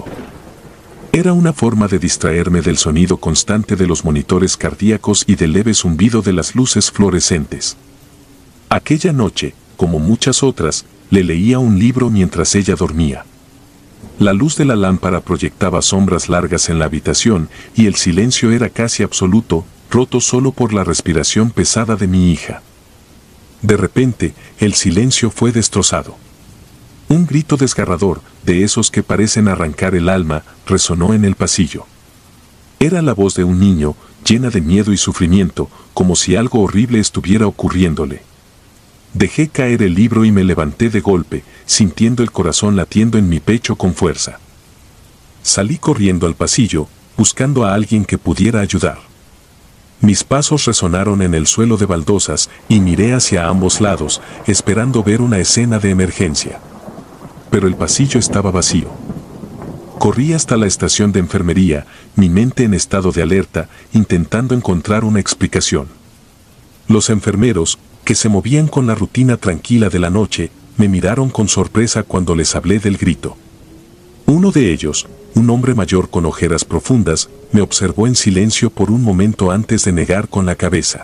Era una forma de distraerme del sonido constante de los monitores cardíacos y del leve zumbido de las luces fluorescentes. Aquella noche, como muchas otras, le leía un libro mientras ella dormía. La luz de la lámpara proyectaba sombras largas en la habitación y el silencio era casi absoluto, roto solo por la respiración pesada de mi hija. De repente, el silencio fue destrozado. Un grito desgarrador, de esos que parecen arrancar el alma, resonó en el pasillo. Era la voz de un niño, llena de miedo y sufrimiento, como si algo horrible estuviera ocurriéndole. Dejé caer el libro y me levanté de golpe, sintiendo el corazón latiendo en mi pecho con fuerza. Salí corriendo al pasillo, buscando a alguien que pudiera ayudar. Mis pasos resonaron en el suelo de baldosas y miré hacia ambos lados, esperando ver una escena de emergencia. Pero el pasillo estaba vacío. Corrí hasta la estación de enfermería, mi mente en estado de alerta, intentando encontrar una explicación. Los enfermeros, que se movían con la rutina tranquila de la noche, me miraron con sorpresa cuando les hablé del grito. Uno de ellos, un hombre mayor con ojeras profundas, me observó en silencio por un momento antes de negar con la cabeza.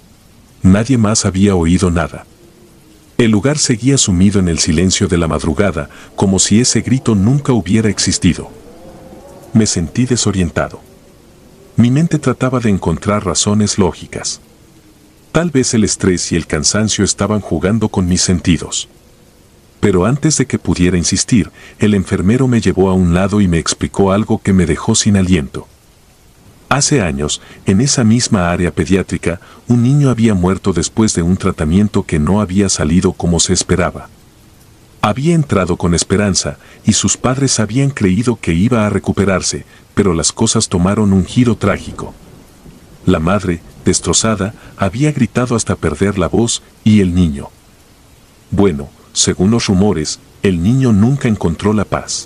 Nadie más había oído nada. El lugar seguía sumido en el silencio de la madrugada, como si ese grito nunca hubiera existido. Me sentí desorientado. Mi mente trataba de encontrar razones lógicas. Tal vez el estrés y el cansancio estaban jugando con mis sentidos. Pero antes de que pudiera insistir, el enfermero me llevó a un lado y me explicó algo que me dejó sin aliento. Hace años, en esa misma área pediátrica, un niño había muerto después de un tratamiento que no había salido como se esperaba. Había entrado con esperanza, y sus padres habían creído que iba a recuperarse, pero las cosas tomaron un giro trágico. La madre, destrozada, había gritado hasta perder la voz, y el niño. Bueno, según los rumores, el niño nunca encontró la paz.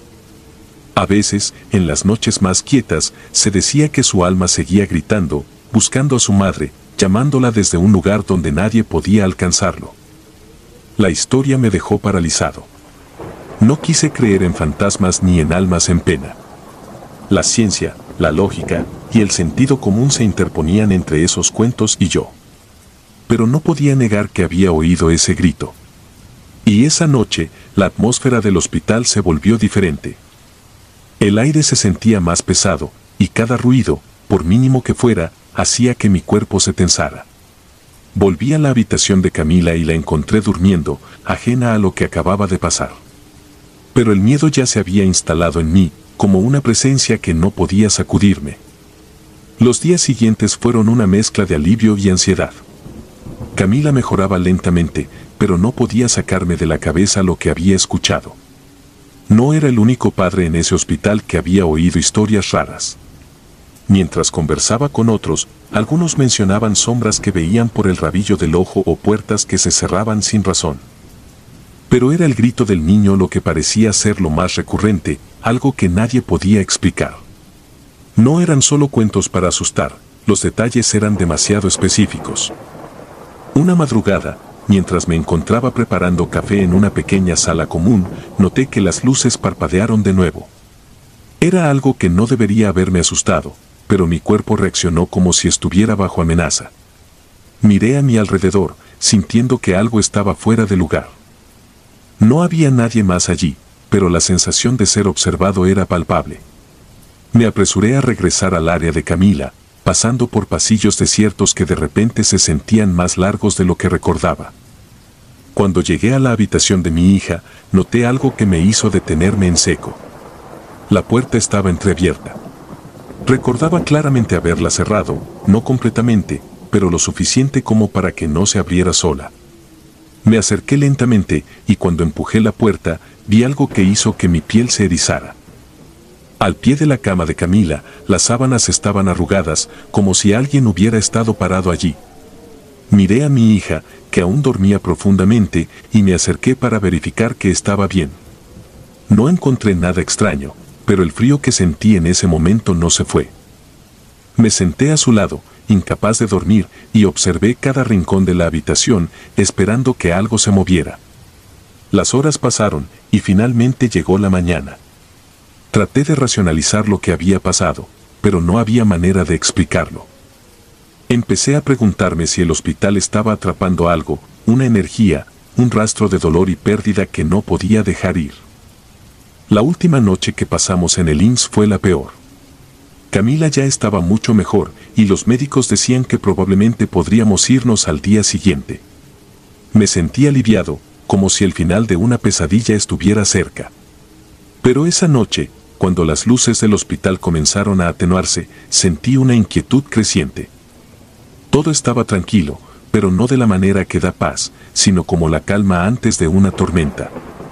A veces, en las noches más quietas, se decía que su alma seguía gritando, buscando a su madre, llamándola desde un lugar donde nadie podía alcanzarlo. La historia me dejó paralizado. No quise creer en fantasmas ni en almas en pena. La ciencia, la lógica y el sentido común se interponían entre esos cuentos y yo. Pero no podía negar que había oído ese grito. Y esa noche, la atmósfera del hospital se volvió diferente. El aire se sentía más pesado, y cada ruido, por mínimo que fuera, hacía que mi cuerpo se tensara. Volví a la habitación de Camila y la encontré durmiendo, ajena a lo que acababa de pasar. Pero el miedo ya se había instalado en mí, como una presencia que no podía sacudirme. Los días siguientes fueron una mezcla de alivio y ansiedad. Camila mejoraba lentamente, pero no podía sacarme de la cabeza lo que había escuchado. No era el único padre en ese hospital que había oído historias raras. Mientras conversaba con otros, algunos mencionaban sombras que veían por el rabillo del ojo o puertas que se cerraban sin razón. Pero era el grito del niño lo que parecía ser lo más recurrente, algo que nadie podía explicar. No eran solo cuentos para asustar, los detalles eran demasiado específicos. Una madrugada, mientras me encontraba preparando café en una pequeña sala común, noté que las luces parpadearon de nuevo. Era algo que no debería haberme asustado, pero mi cuerpo reaccionó como si estuviera bajo amenaza. Miré a mi alrededor, sintiendo que algo estaba fuera de lugar. No había nadie más allí, pero la sensación de ser observado era palpable. Me apresuré a regresar al área de Camila, pasando por pasillos desiertos que de repente se sentían más largos de lo que recordaba. Cuando llegué a la habitación de mi hija, noté algo que me hizo detenerme en seco. La puerta estaba entreabierta. Recordaba claramente haberla cerrado, no completamente, pero lo suficiente como para que no se abriera sola. Me acerqué lentamente y cuando empujé la puerta, vi algo que hizo que mi piel se erizara. Al pie de la cama de Camila, las sábanas estaban arrugadas, como si alguien hubiera estado parado allí. Miré a mi hija, que aún dormía profundamente, y me acerqué para verificar que estaba bien. No encontré nada extraño, pero el frío que sentí en ese momento no se fue. Me senté a su lado, incapaz de dormir, y observé cada rincón de la habitación, esperando que algo se moviera. Las horas pasaron, y finalmente llegó la mañana. Traté de racionalizar lo que había pasado, pero no había manera de explicarlo. Empecé a preguntarme si el hospital estaba atrapando algo, una energía, un rastro de dolor y pérdida que no podía dejar ir. La última noche que pasamos en el I M S S fue la peor. Camila ya estaba mucho mejor, y los médicos decían que probablemente podríamos irnos al día siguiente. Me sentí aliviado, como si el final de una pesadilla estuviera cerca. Pero esa noche, cuando las luces del hospital comenzaron a atenuarse, sentí una inquietud creciente. Todo estaba tranquilo, pero no de la manera que da paz, sino como la calma antes de una tormenta.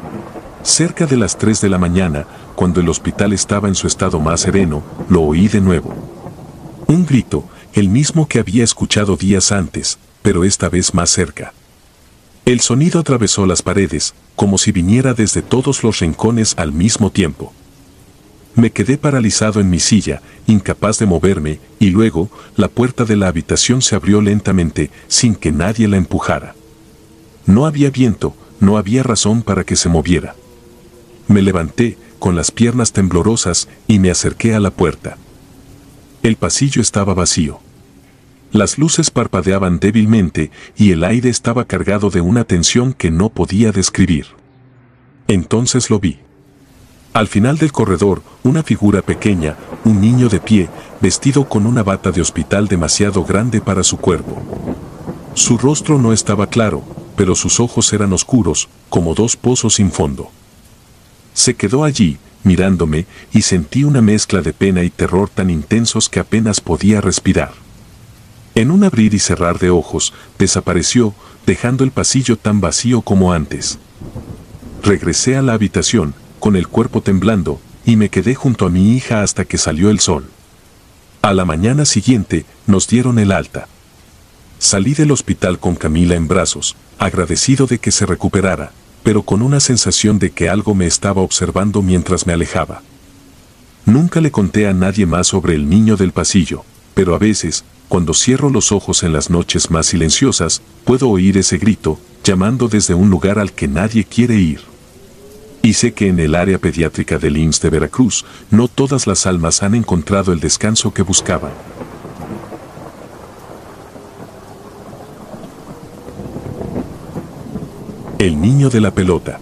Cerca de las tres de la mañana, cuando el hospital estaba en su estado más sereno, lo oí de nuevo. Un grito, el mismo que había escuchado días antes, pero esta vez más cerca. El sonido atravesó las paredes, como si viniera desde todos los rincones al mismo tiempo. Me quedé paralizado en mi silla, incapaz de moverme, y luego, la puerta de la habitación se abrió lentamente, sin que nadie la empujara. No había viento, no había razón para que se moviera. Me levanté, con las piernas temblorosas, y me acerqué a la puerta. El pasillo estaba vacío. Las luces parpadeaban débilmente y el aire estaba cargado de una tensión que no podía describir. Entonces lo vi. Al final del corredor, una figura pequeña, un niño de pie, vestido con una bata de hospital demasiado grande para su cuerpo. Su rostro no estaba claro, pero sus ojos eran oscuros, como dos pozos sin fondo. Se quedó allí, mirándome, y sentí una mezcla de pena y terror tan intensos que apenas podía respirar. En un abrir y cerrar de ojos, desapareció, dejando el pasillo tan vacío como antes. Regresé a la habitación, con el cuerpo temblando, y me quedé junto a mi hija hasta que salió el sol. A la mañana siguiente, nos dieron el alta. Salí del hospital con Camila en brazos, agradecido de que se recuperara, pero con una sensación de que algo me estaba observando mientras me alejaba. Nunca le conté a nadie más sobre el niño del pasillo, pero a veces, cuando cierro los ojos en las noches más silenciosas, puedo oír ese grito, llamando desde un lugar al que nadie quiere ir. Y sé que en el área pediátrica del I M S S de Veracruz, no todas las almas han encontrado el descanso que buscaban. El niño de la pelota.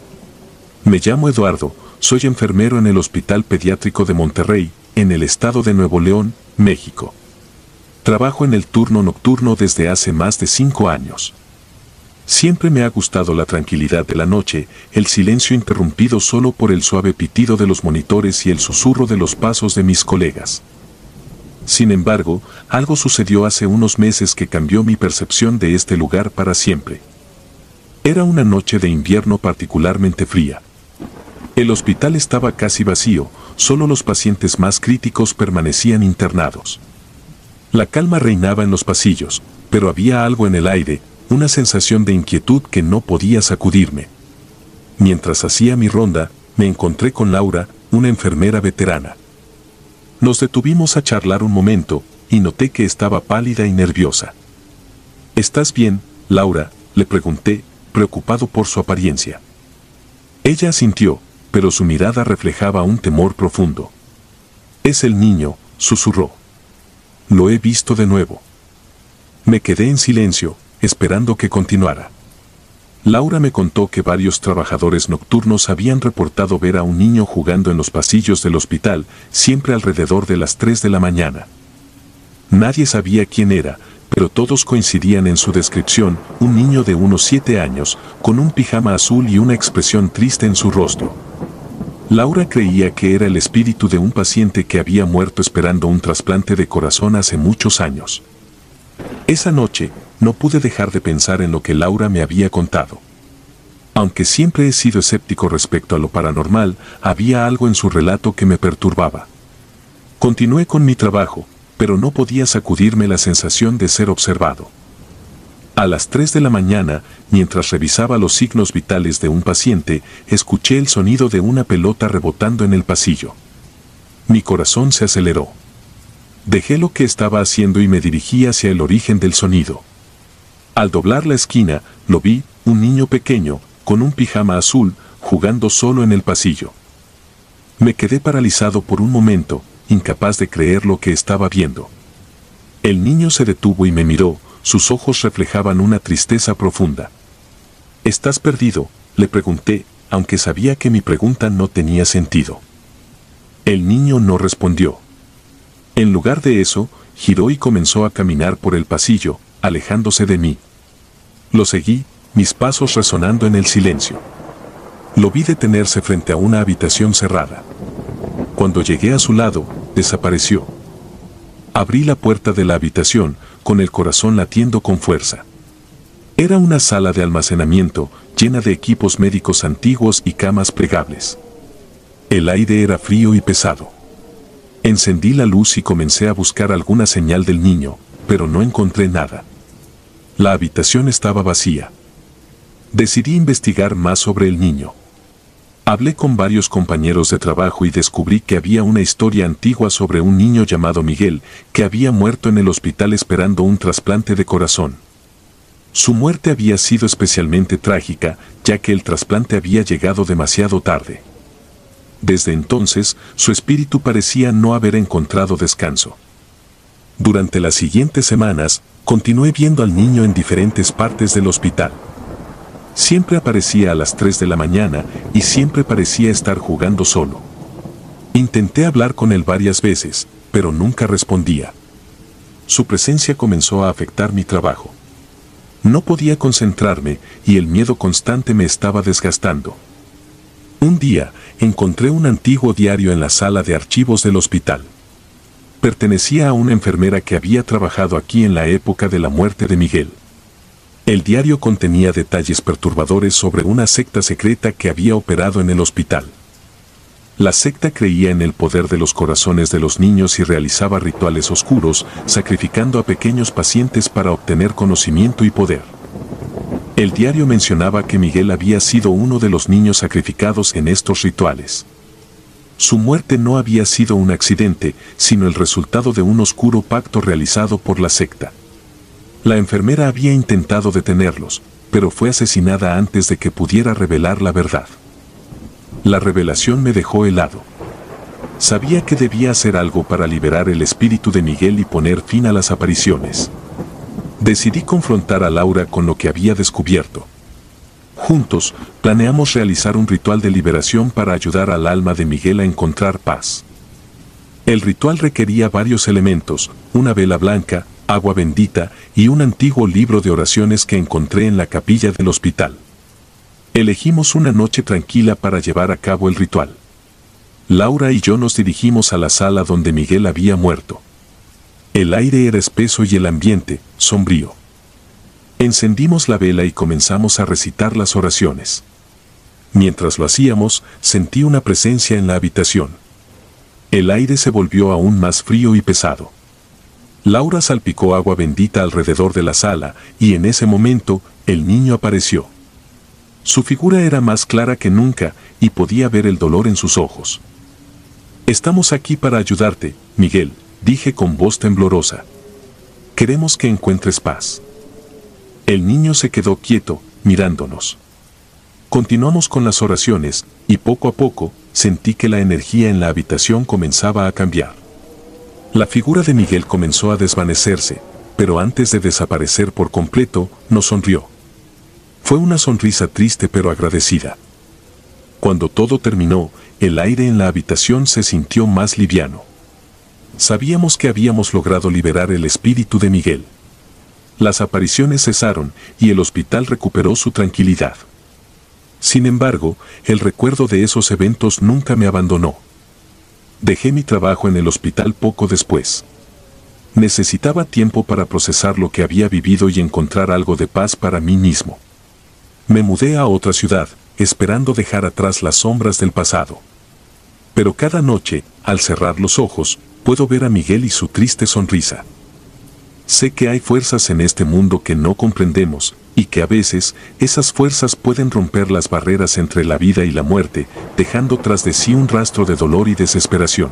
Me llamo Eduardo, soy enfermero en el Hospital Pediátrico de Monterrey, en el estado de Nuevo León, México. Trabajo en el turno nocturno desde hace más de cinco años. Siempre me ha gustado la tranquilidad de la noche, el silencio interrumpido solo por el suave pitido de los monitores y el susurro de los pasos de mis colegas. Sin embargo, algo sucedió hace unos meses que cambió mi percepción de este lugar para siempre. Era una noche de invierno particularmente fría. El hospital estaba casi vacío, solo los pacientes más críticos permanecían internados. La calma reinaba en los pasillos, pero había algo en el aire, una sensación de inquietud que no podía sacudirme. Mientras hacía mi ronda, me encontré con Laura, una enfermera veterana. Nos detuvimos a charlar un momento, y noté que estaba pálida y nerviosa. ¿Estás bien, Laura?, le pregunté, preocupado por su apariencia. Ella asintió, pero su mirada reflejaba un temor profundo. «Es el niño», susurró. «Lo he visto de nuevo». Me quedé en silencio, esperando que continuara. Laura me contó que varios trabajadores nocturnos habían reportado ver a un niño jugando en los pasillos del hospital, siempre alrededor de las tres de la mañana. Nadie sabía quién era, pero todos coincidían en su descripción, un niño de unos siete años, con un pijama azul y una expresión triste en su rostro. Laura creía que era el espíritu de un paciente que había muerto esperando un trasplante de corazón hace muchos años. Esa noche, no pude dejar de pensar en lo que Laura me había contado. Aunque siempre he sido escéptico respecto a lo paranormal, había algo en su relato que me perturbaba. Continué con mi trabajo, pero no podía sacudirme la sensación de ser observado. A las tres de la mañana, mientras revisaba los signos vitales de un paciente, escuché el sonido de una pelota rebotando en el pasillo. Mi corazón se aceleró. Dejé lo que estaba haciendo y me dirigí hacia el origen del sonido. Al doblar la esquina, lo vi, un niño pequeño, con un pijama azul, jugando solo en el pasillo. Me quedé paralizado por un momento, incapaz de creer lo que estaba viendo. El niño se detuvo y me miró, sus ojos reflejaban una tristeza profunda. «¿Estás perdido?», le pregunté, aunque sabía que mi pregunta no tenía sentido. El niño no respondió. En lugar de eso, giró y comenzó a caminar por el pasillo, alejándose de mí. Lo seguí, mis pasos resonando en el silencio. Lo vi detenerse frente a una habitación cerrada. Cuando llegué a su lado, desapareció. Abrí la puerta de la habitación, con el corazón latiendo con fuerza. Era una sala de almacenamiento, llena de equipos médicos antiguos y camas plegables. El aire era frío y pesado. Encendí la luz y comencé a buscar alguna señal del niño, pero no encontré nada. La habitación estaba vacía. Decidí investigar más sobre el niño. Hablé con varios compañeros de trabajo y descubrí que había una historia antigua sobre un niño llamado Miguel, que había muerto en el hospital esperando un trasplante de corazón. Su muerte había sido especialmente trágica, ya que el trasplante había llegado demasiado tarde. Desde entonces, su espíritu parecía no haber encontrado descanso. Durante las siguientes semanas, continué viendo al niño en diferentes partes del hospital. Siempre aparecía a las tres de la mañana y siempre parecía estar jugando solo. Intenté hablar con él varias veces, pero nunca respondía. Su presencia comenzó a afectar mi trabajo. No podía concentrarme y el miedo constante me estaba desgastando. Un día, encontré un antiguo diario en la sala de archivos del hospital. Pertenecía a una enfermera que había trabajado aquí en la época de la muerte de Miguel. El diario contenía detalles perturbadores sobre una secta secreta que había operado en el hospital. La secta creía en el poder de los corazones de los niños y realizaba rituales oscuros, sacrificando a pequeños pacientes para obtener conocimiento y poder. El diario mencionaba que Miguel había sido uno de los niños sacrificados en estos rituales. Su muerte no había sido un accidente, sino el resultado de un oscuro pacto realizado por la secta. La enfermera había intentado detenerlos, pero fue asesinada antes de que pudiera revelar la verdad. La revelación me dejó helado. Sabía que debía hacer algo para liberar el espíritu de Miguel y poner fin a las apariciones. Decidí confrontar a Laura con lo que había descubierto. Juntos, planeamos realizar un ritual de liberación para ayudar al alma de Miguel a encontrar paz. El ritual requería varios elementos, una vela blanca, agua bendita y un antiguo libro de oraciones que encontré en la capilla del hospital. Elegimos una noche tranquila para llevar a cabo el ritual. Laura y yo nos dirigimos a la sala donde Miguel había muerto. El aire era espeso y el ambiente, sombrío. Encendimos la vela y comenzamos a recitar las oraciones. Mientras lo hacíamos, sentí una presencia en la habitación. El aire se volvió aún más frío y pesado. Laura salpicó agua bendita alrededor de la sala, y en ese momento, el niño apareció. Su figura era más clara que nunca, y podía ver el dolor en sus ojos. «Estamos aquí para ayudarte, Miguel», dije con voz temblorosa. «Queremos que encuentres paz». El niño se quedó quieto, mirándonos. Continuamos con las oraciones, y poco a poco, sentí que la energía en la habitación comenzaba a cambiar. La figura de Miguel comenzó a desvanecerse, pero antes de desaparecer por completo, nos sonrió. Fue una sonrisa triste pero agradecida. Cuando todo terminó, el aire en la habitación se sintió más liviano. Sabíamos que habíamos logrado liberar el espíritu de Miguel. Las apariciones cesaron y el hospital recuperó su tranquilidad. Sin embargo, el recuerdo de esos eventos nunca me abandonó. Dejé mi trabajo en el hospital poco después. Necesitaba tiempo para procesar lo que había vivido y encontrar algo de paz para mí mismo. Me mudé a otra ciudad, esperando dejar atrás las sombras del pasado. Pero cada noche, al cerrar los ojos, puedo ver a Miguel y su triste sonrisa. Sé que hay fuerzas en este mundo que no comprendemos, y que a veces, esas fuerzas pueden romper las barreras entre la vida y la muerte, dejando tras de sí un rastro de dolor y desesperación.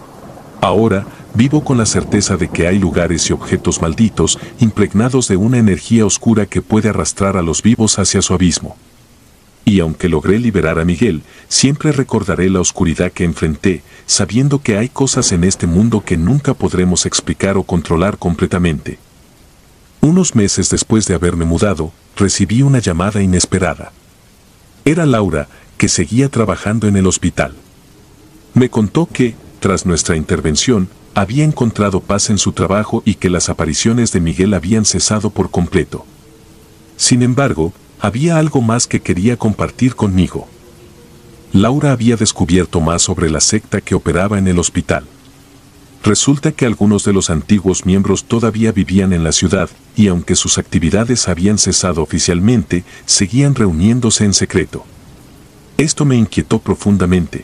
Ahora, vivo con la certeza de que hay lugares y objetos malditos, impregnados de una energía oscura que puede arrastrar a los vivos hacia su abismo. Y aunque logré liberar a Miguel, siempre recordaré la oscuridad que enfrenté, sabiendo que hay cosas en este mundo que nunca podremos explicar o controlar completamente. Unos meses después de haberme mudado, recibí una llamada inesperada. Era Laura, que seguía trabajando en el hospital. Me contó que, tras nuestra intervención, había encontrado paz en su trabajo y que las apariciones de Miguel habían cesado por completo. Sin embargo, había algo más que quería compartir conmigo. Laura había descubierto más sobre la secta que operaba en el hospital. Resulta que algunos de los antiguos miembros todavía vivían en la ciudad, y aunque sus actividades habían cesado oficialmente, seguían reuniéndose en secreto. Esto me inquietó profundamente.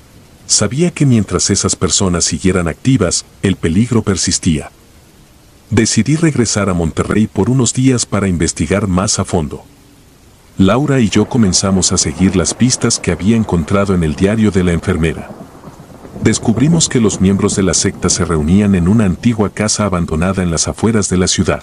Sabía que mientras esas personas siguieran activas, el peligro persistía. Decidí regresar a Monterrey por unos días para investigar más a fondo. Laura y yo comenzamos a seguir las pistas que había encontrado en el diario de la enfermera. Descubrimos que los miembros de la secta se reunían en una antigua casa abandonada en las afueras de la ciudad.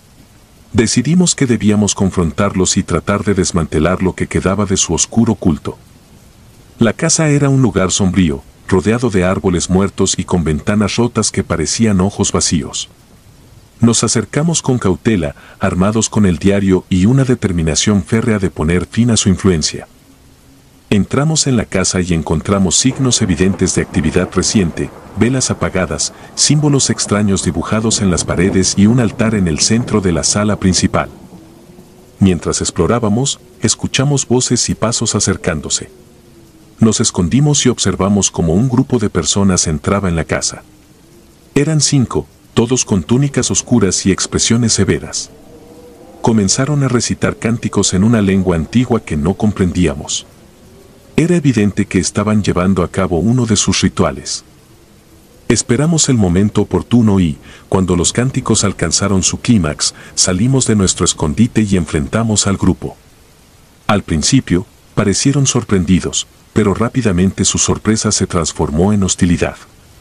Decidimos que debíamos confrontarlos y tratar de desmantelar lo que quedaba de su oscuro culto. La casa era un lugar sombrío, rodeado de árboles muertos y con ventanas rotas que parecían ojos vacíos. Nos acercamos con cautela, armados con el diario y una determinación férrea de poner fin a su influencia. Entramos en la casa y encontramos signos evidentes de actividad reciente, velas apagadas, símbolos extraños dibujados en las paredes y un altar en el centro de la sala principal. Mientras explorábamos, escuchamos voces y pasos acercándose. Nos escondimos y observamos cómo un grupo de personas entraba en la casa. Eran cinco, todos con túnicas oscuras y expresiones severas. Comenzaron a recitar cánticos en una lengua antigua que no comprendíamos. Era evidente que estaban llevando a cabo uno de sus rituales. Esperamos el momento oportuno y, cuando los cánticos alcanzaron su clímax, salimos de nuestro escondite y enfrentamos al grupo. Al principio, parecieron sorprendidos, pero rápidamente su sorpresa se transformó en hostilidad.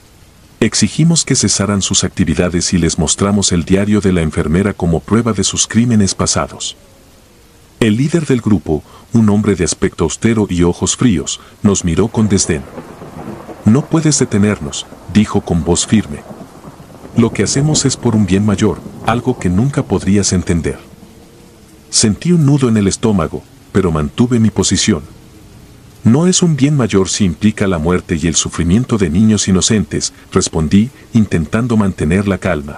Exigimos que cesaran sus actividades y les mostramos el diario de la enfermera como prueba de sus crímenes pasados. El líder del grupo, un hombre de aspecto austero y ojos fríos, nos miró con desdén. «No puedes detenernos», dijo con voz firme. «Lo que hacemos es por un bien mayor, algo que nunca podrías entender». Sentí un nudo en el estómago, pero mantuve mi posición. «No es un bien mayor si implica la muerte y el sufrimiento de niños inocentes», respondí, intentando mantener la calma.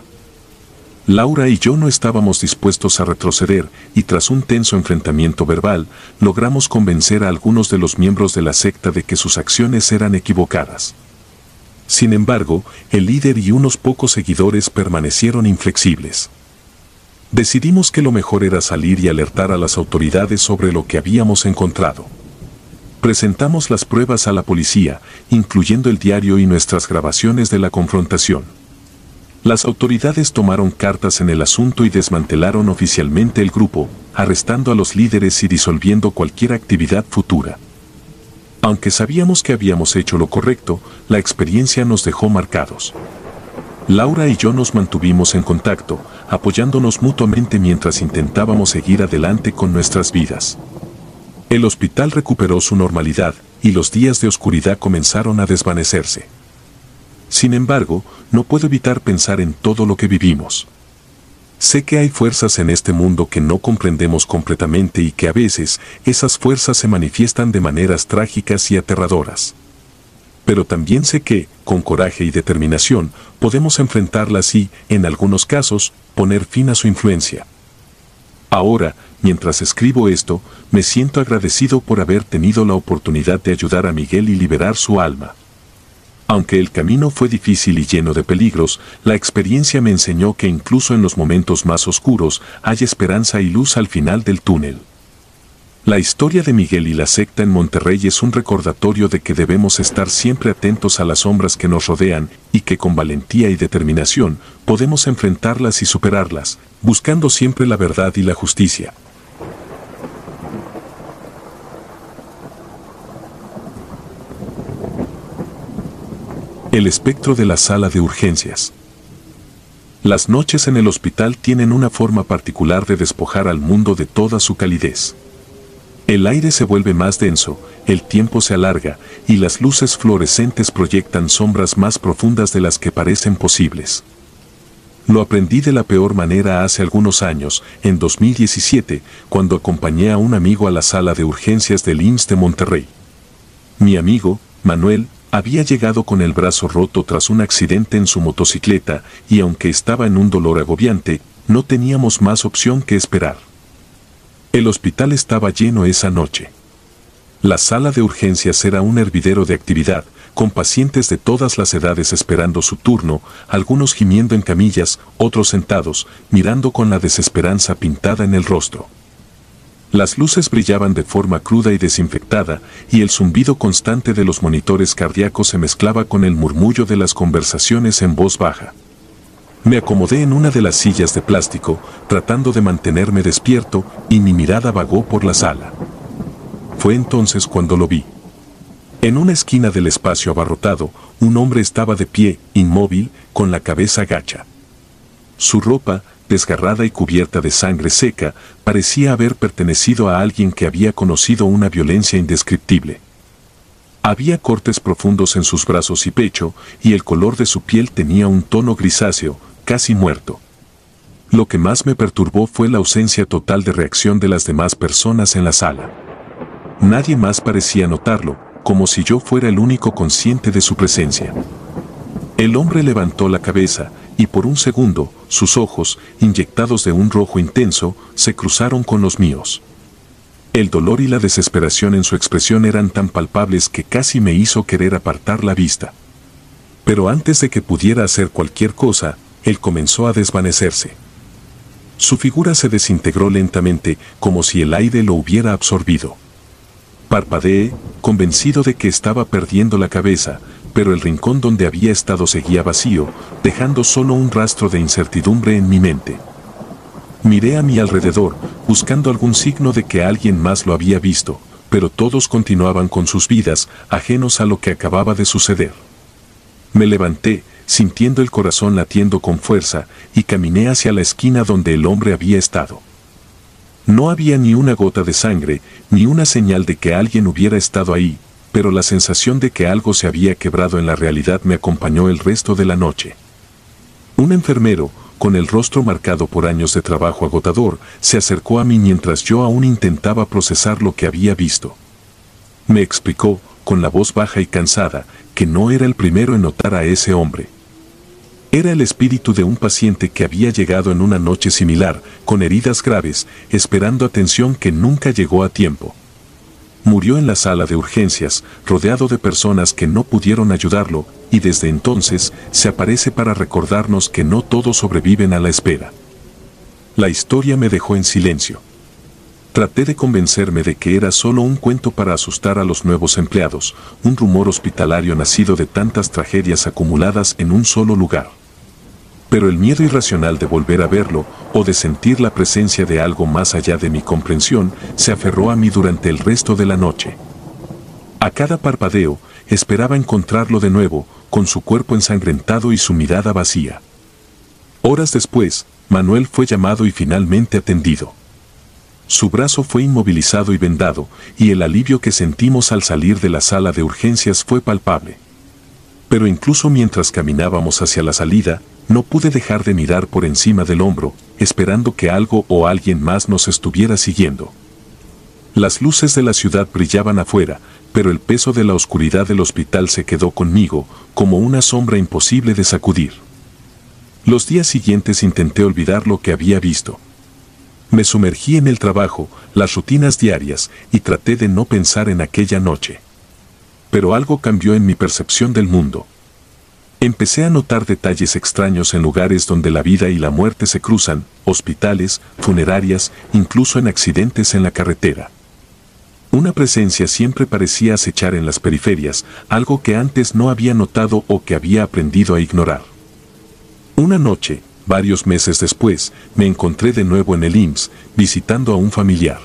Laura y yo no estábamos dispuestos a retroceder, y tras un tenso enfrentamiento verbal, logramos convencer a algunos de los miembros de la secta de que sus acciones eran equivocadas. Sin embargo, el líder y unos pocos seguidores permanecieron inflexibles. Decidimos que lo mejor era salir y alertar a las autoridades sobre lo que habíamos encontrado. Presentamos las pruebas a la policía, incluyendo el diario y nuestras grabaciones de la confrontación. Las autoridades tomaron cartas en el asunto y desmantelaron oficialmente el grupo, arrestando a los líderes y disolviendo cualquier actividad futura. Aunque sabíamos que habíamos hecho lo correcto, la experiencia nos dejó marcados. Laura y yo nos mantuvimos en contacto, apoyándonos mutuamente mientras intentábamos seguir adelante con nuestras vidas. El hospital recuperó su normalidad, y los días de oscuridad comenzaron a desvanecerse. Sin embargo, no puedo evitar pensar en todo lo que vivimos. Sé que hay fuerzas en este mundo que no comprendemos completamente y que a veces esas fuerzas se manifiestan de maneras trágicas y aterradoras. Pero también sé que, con coraje y determinación, podemos enfrentarlas y, en algunos casos, poner fin a su influencia. Ahora, mientras escribo esto, me siento agradecido por haber tenido la oportunidad de ayudar a Miguel y liberar su alma. Aunque el camino fue difícil y lleno de peligros, la experiencia me enseñó que incluso en los momentos más oscuros hay esperanza y luz al final del túnel. La historia de Miguel y la secta en Monterrey es un recordatorio de que debemos estar siempre atentos a las sombras que nos rodean y que con valentía y determinación podemos enfrentarlas y superarlas, buscando siempre la verdad y la justicia. El espectro de la sala de urgencias. Las noches en el hospital tienen una forma particular de despojar al mundo de toda su calidez. El aire se vuelve más denso, el tiempo se alarga, y las luces fluorescentes proyectan sombras más profundas de las que parecen posibles. Lo aprendí de la peor manera hace algunos años, en dos mil diecisiete, cuando acompañé a un amigo a la sala de urgencias del I M S S de Monterrey. Mi amigo, Manuel, había llegado con el brazo roto tras un accidente en su motocicleta y aunque estaba en un dolor agobiante, no teníamos más opción que esperar. El hospital estaba lleno esa noche. La sala de urgencias era un hervidero de actividad, con pacientes de todas las edades esperando su turno, algunos gimiendo en camillas, otros sentados, mirando con la desesperanza pintada en el rostro. Las luces brillaban de forma cruda y desinfectada, y el zumbido constante de los monitores cardíacos se mezclaba con el murmullo de las conversaciones en voz baja. Me acomodé en una de las sillas de plástico, tratando de mantenerme despierto, y mi mirada vagó por la sala. Fue entonces cuando lo vi. En una esquina del espacio abarrotado, un hombre estaba de pie, inmóvil, con la cabeza gacha. Su ropa, desgarrada y cubierta de sangre seca, parecía haber pertenecido a alguien que había conocido una violencia indescriptible. Había cortes profundos en sus brazos y pecho, y el color de su piel tenía un tono grisáceo, casi muerto. Lo que más me perturbó fue la ausencia total de reacción de las demás personas en la sala. Nadie más parecía notarlo, como si yo fuera el único consciente de su presencia. El hombre levantó la cabeza, y por un segundo, sus ojos, inyectados de un rojo intenso, se cruzaron con los míos. El dolor y la desesperación en su expresión eran tan palpables que casi me hizo querer apartar la vista. Pero antes de que pudiera hacer cualquier cosa, él comenzó a desvanecerse. Su figura se desintegró lentamente, como si el aire lo hubiera absorbido. Parpadeé, convencido de que estaba perdiendo la cabeza, pero el rincón donde había estado seguía vacío, dejando solo un rastro de incertidumbre en mi mente. Miré a mi alrededor, buscando algún signo de que alguien más lo había visto, pero todos continuaban con sus vidas, ajenos a lo que acababa de suceder. Me levanté, sintiendo el corazón latiendo con fuerza, y caminé hacia la esquina donde el hombre había estado. No había ni una gota de sangre, ni una señal de que alguien hubiera estado ahí, pero la sensación de que algo se había quebrado en la realidad me acompañó el resto de la noche. Un enfermero, con el rostro marcado por años de trabajo agotador, se acercó a mí mientras yo aún intentaba procesar lo que había visto. Me explicó, con la voz baja y cansada, que no era el primero en notar a ese hombre. Era el espíritu de un paciente que había llegado en una noche similar, con heridas graves, esperando atención que nunca llegó a tiempo. Murió en la sala de urgencias, rodeado de personas que no pudieron ayudarlo, y desde entonces se aparece para recordarnos que no todos sobreviven a la espera. La historia me dejó en silencio. Traté de convencerme de que era solo un cuento para asustar a los nuevos empleados, un rumor hospitalario nacido de tantas tragedias acumuladas en un solo lugar. Pero el miedo irracional de volver a verlo, o de sentir la presencia de algo más allá de mi comprensión, se aferró a mí durante el resto de la noche. A cada parpadeo, esperaba encontrarlo de nuevo, con su cuerpo ensangrentado y su mirada vacía. Horas después, Manuel fue llamado y finalmente atendido. Su brazo fue inmovilizado y vendado, y el alivio que sentimos al salir de la sala de urgencias fue palpable. Pero incluso mientras caminábamos hacia la salida, no pude dejar de mirar por encima del hombro, esperando que algo o alguien más nos estuviera siguiendo. Las luces de la ciudad brillaban afuera, pero el peso de la oscuridad del hospital se quedó conmigo, como una sombra imposible de sacudir. Los días siguientes intenté olvidar lo que había visto. Me sumergí en el trabajo, las rutinas diarias, y traté de no pensar en aquella noche. Pero algo cambió en mi percepción del mundo. Empecé a notar detalles extraños en lugares donde la vida y la muerte se cruzan, hospitales, funerarias, incluso en accidentes en la carretera. Una presencia siempre parecía acechar en las periferias, algo que antes no había notado o que había aprendido a ignorar. Una noche, varios meses después, me encontré de nuevo en el I M S S, visitando a un familiar.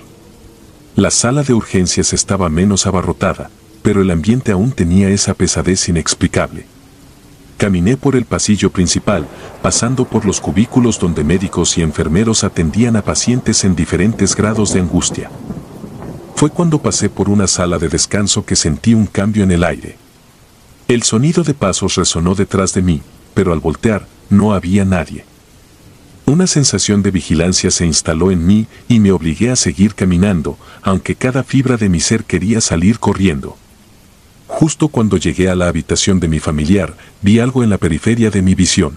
La sala de urgencias estaba menos abarrotada, pero el ambiente aún tenía esa pesadez inexplicable. Caminé por el pasillo principal, pasando por los cubículos donde médicos y enfermeros atendían a pacientes en diferentes grados de angustia. Fue cuando pasé por una sala de descanso que sentí un cambio en el aire. El sonido de pasos resonó detrás de mí, pero al voltear, no había nadie. Una sensación de vigilancia se instaló en mí y me obligué a seguir caminando, aunque cada fibra de mi ser quería salir corriendo. Justo cuando llegué a la habitación de mi familiar, vi algo en la periferia de mi visión.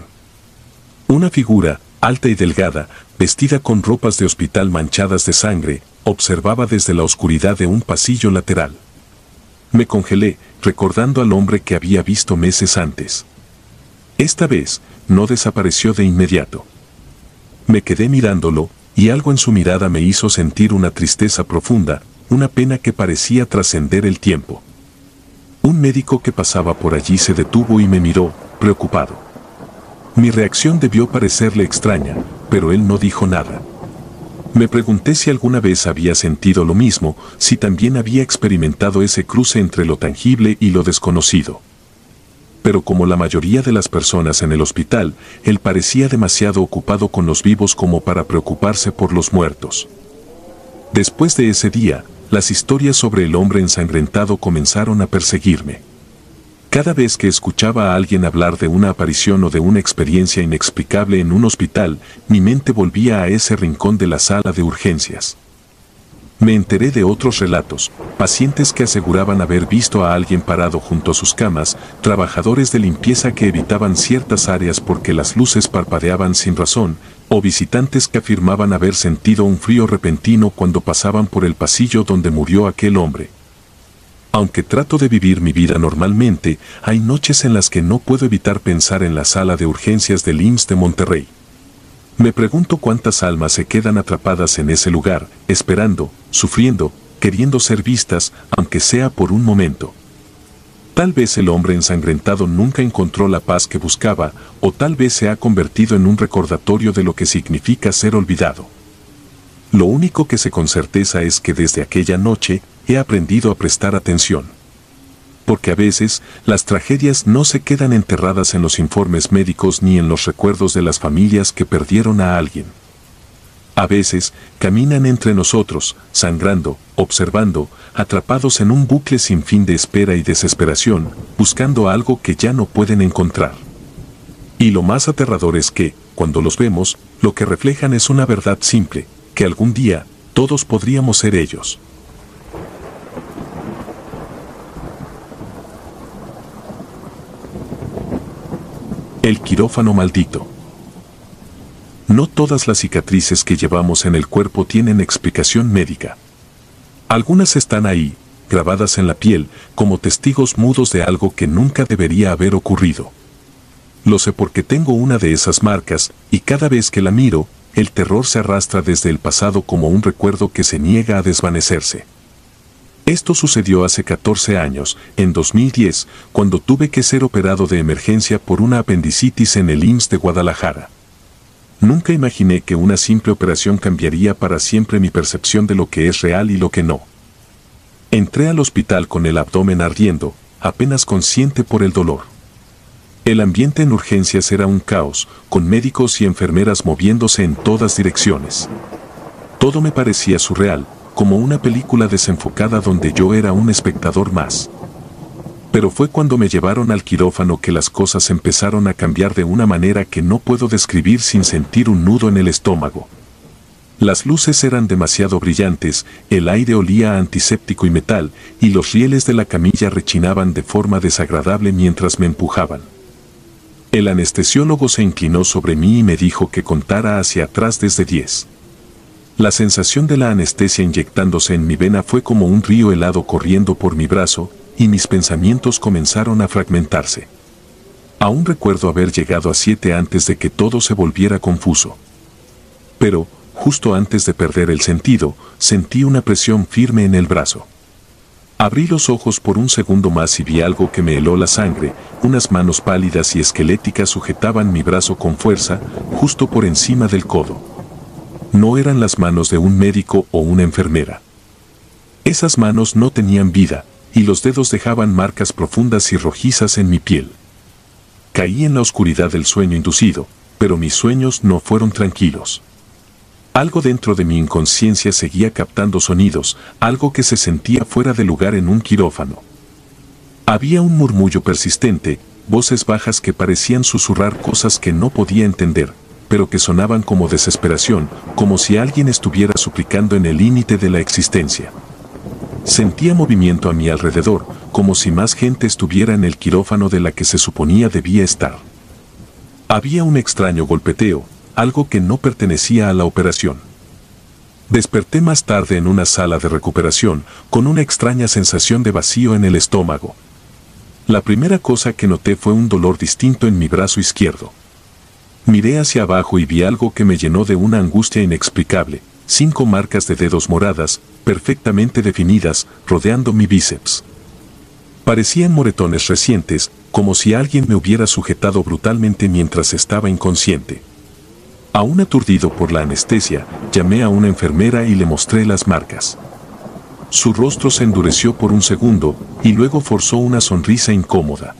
Una figura, alta y delgada, vestida con ropas de hospital manchadas de sangre, observaba desde la oscuridad de un pasillo lateral. Me congelé, recordando al hombre que había visto meses antes. Esta vez, no desapareció de inmediato. Me quedé mirándolo, y algo en su mirada me hizo sentir una tristeza profunda, una pena que parecía trascender el tiempo. Un médico que pasaba por allí se detuvo y me miró, preocupado. Mi reacción debió parecerle extraña, pero él no dijo nada. Me pregunté si alguna vez había sentido lo mismo, si también había experimentado ese cruce entre lo tangible y lo desconocido. Pero como la mayoría de las personas en el hospital, él parecía demasiado ocupado con los vivos como para preocuparse por los muertos. Después de ese día, las historias sobre el hombre ensangrentado comenzaron a perseguirme. Cada vez que escuchaba a alguien hablar de una aparición o de una experiencia inexplicable en un hospital, mi mente volvía a ese rincón de la sala de urgencias. Me enteré de otros relatos, pacientes que aseguraban haber visto a alguien parado junto a sus camas, trabajadores de limpieza que evitaban ciertas áreas porque las luces parpadeaban sin razón, o visitantes que afirmaban haber sentido un frío repentino cuando pasaban por el pasillo donde murió aquel hombre. Aunque trato de vivir mi vida normalmente, hay noches en las que no puedo evitar pensar en la sala de urgencias del I M S S de Monterrey. Me pregunto cuántas almas se quedan atrapadas en ese lugar, esperando, sufriendo, queriendo ser vistas, aunque sea por un momento. Tal vez el hombre ensangrentado nunca encontró la paz que buscaba, o tal vez se ha convertido en un recordatorio de lo que significa ser olvidado. Lo único que sé con certeza es que desde aquella noche he aprendido a prestar atención. Porque a veces, las tragedias no se quedan enterradas en los informes médicos ni en los recuerdos de las familias que perdieron a alguien. A veces, caminan entre nosotros, sangrando, observando, atrapados en un bucle sin fin de espera y desesperación, buscando algo que ya no pueden encontrar. Y lo más aterrador es que, cuando los vemos, lo que reflejan es una verdad simple, que algún día, todos podríamos ser ellos. El quirófano maldito. No todas las cicatrices que llevamos en el cuerpo tienen explicación médica. Algunas están ahí, grabadas en la piel, como testigos mudos de algo que nunca debería haber ocurrido. Lo sé porque tengo una de esas marcas, y cada vez que la miro, el terror se arrastra desde el pasado como un recuerdo que se niega a desvanecerse. Esto sucedió hace catorce años, en dos mil diez, cuando tuve que ser operado de emergencia por una apendicitis en el I M S S de Guadalajara. Nunca imaginé que una simple operación cambiaría para siempre mi percepción de lo que es real y lo que no. Entré al hospital con el abdomen ardiendo, apenas consciente por el dolor. El ambiente en urgencias era un caos, con médicos y enfermeras moviéndose en todas direcciones. Todo me parecía surreal, como una película desenfocada donde yo era un espectador más. Pero fue cuando me llevaron al quirófano que las cosas empezaron a cambiar de una manera que no puedo describir sin sentir un nudo en el estómago. Las luces eran demasiado brillantes, el aire olía a antiséptico y metal, y los rieles de la camilla rechinaban de forma desagradable mientras me empujaban. El anestesiólogo se inclinó sobre mí y me dijo que contara hacia atrás desde diez. La sensación de la anestesia inyectándose en mi vena fue como un río helado corriendo por mi brazo, y mis pensamientos comenzaron a fragmentarse. Aún recuerdo haber llegado a siete antes de que todo se volviera confuso. Pero, justo antes de perder el sentido, sentí una presión firme en el brazo. Abrí los ojos por un segundo más y vi algo que me heló la sangre, unas manos pálidas y esqueléticas sujetaban mi brazo con fuerza, justo por encima del codo. No eran las manos de un médico o una enfermera. Esas manos no tenían vida, y los dedos dejaban marcas profundas y rojizas en mi piel. Caí en la oscuridad del sueño inducido, pero mis sueños no fueron tranquilos. Algo dentro de mi inconsciencia seguía captando sonidos, algo que se sentía fuera de lugar en un quirófano. Había un murmullo persistente, voces bajas que parecían susurrar cosas que no podía entender, pero que sonaban como desesperación, como si alguien estuviera suplicando en el límite de la existencia. Sentía movimiento a mi alrededor, como si más gente estuviera en el quirófano de la que se suponía debía estar. Había un extraño golpeteo, algo que no pertenecía a la operación. Desperté más tarde en una sala de recuperación, con una extraña sensación de vacío en el estómago. La primera cosa que noté fue un dolor distinto en mi brazo izquierdo. Miré hacia abajo y vi algo que me llenó de una angustia inexplicable, cinco marcas de dedos moradas, perfectamente definidas, rodeando mi bíceps. Parecían moretones recientes, como si alguien me hubiera sujetado brutalmente mientras estaba inconsciente. Aún aturdido por la anestesia, llamé a una enfermera y le mostré las marcas. Su rostro se endureció por un segundo, y luego forzó una sonrisa incómoda.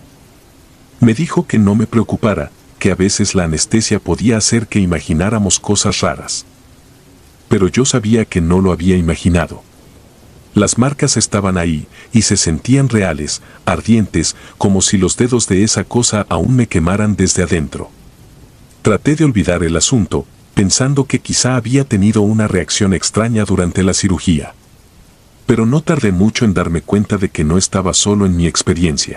Me dijo que no me preocupara, que a veces la anestesia podía hacer que imagináramos cosas raras. Pero yo sabía que no lo había imaginado. Las marcas estaban ahí, y se sentían reales, ardientes, como si los dedos de esa cosa aún me quemaran desde adentro. Traté de olvidar el asunto, pensando que quizá había tenido una reacción extraña durante la cirugía. Pero no tardé mucho en darme cuenta de que no estaba solo en mi experiencia.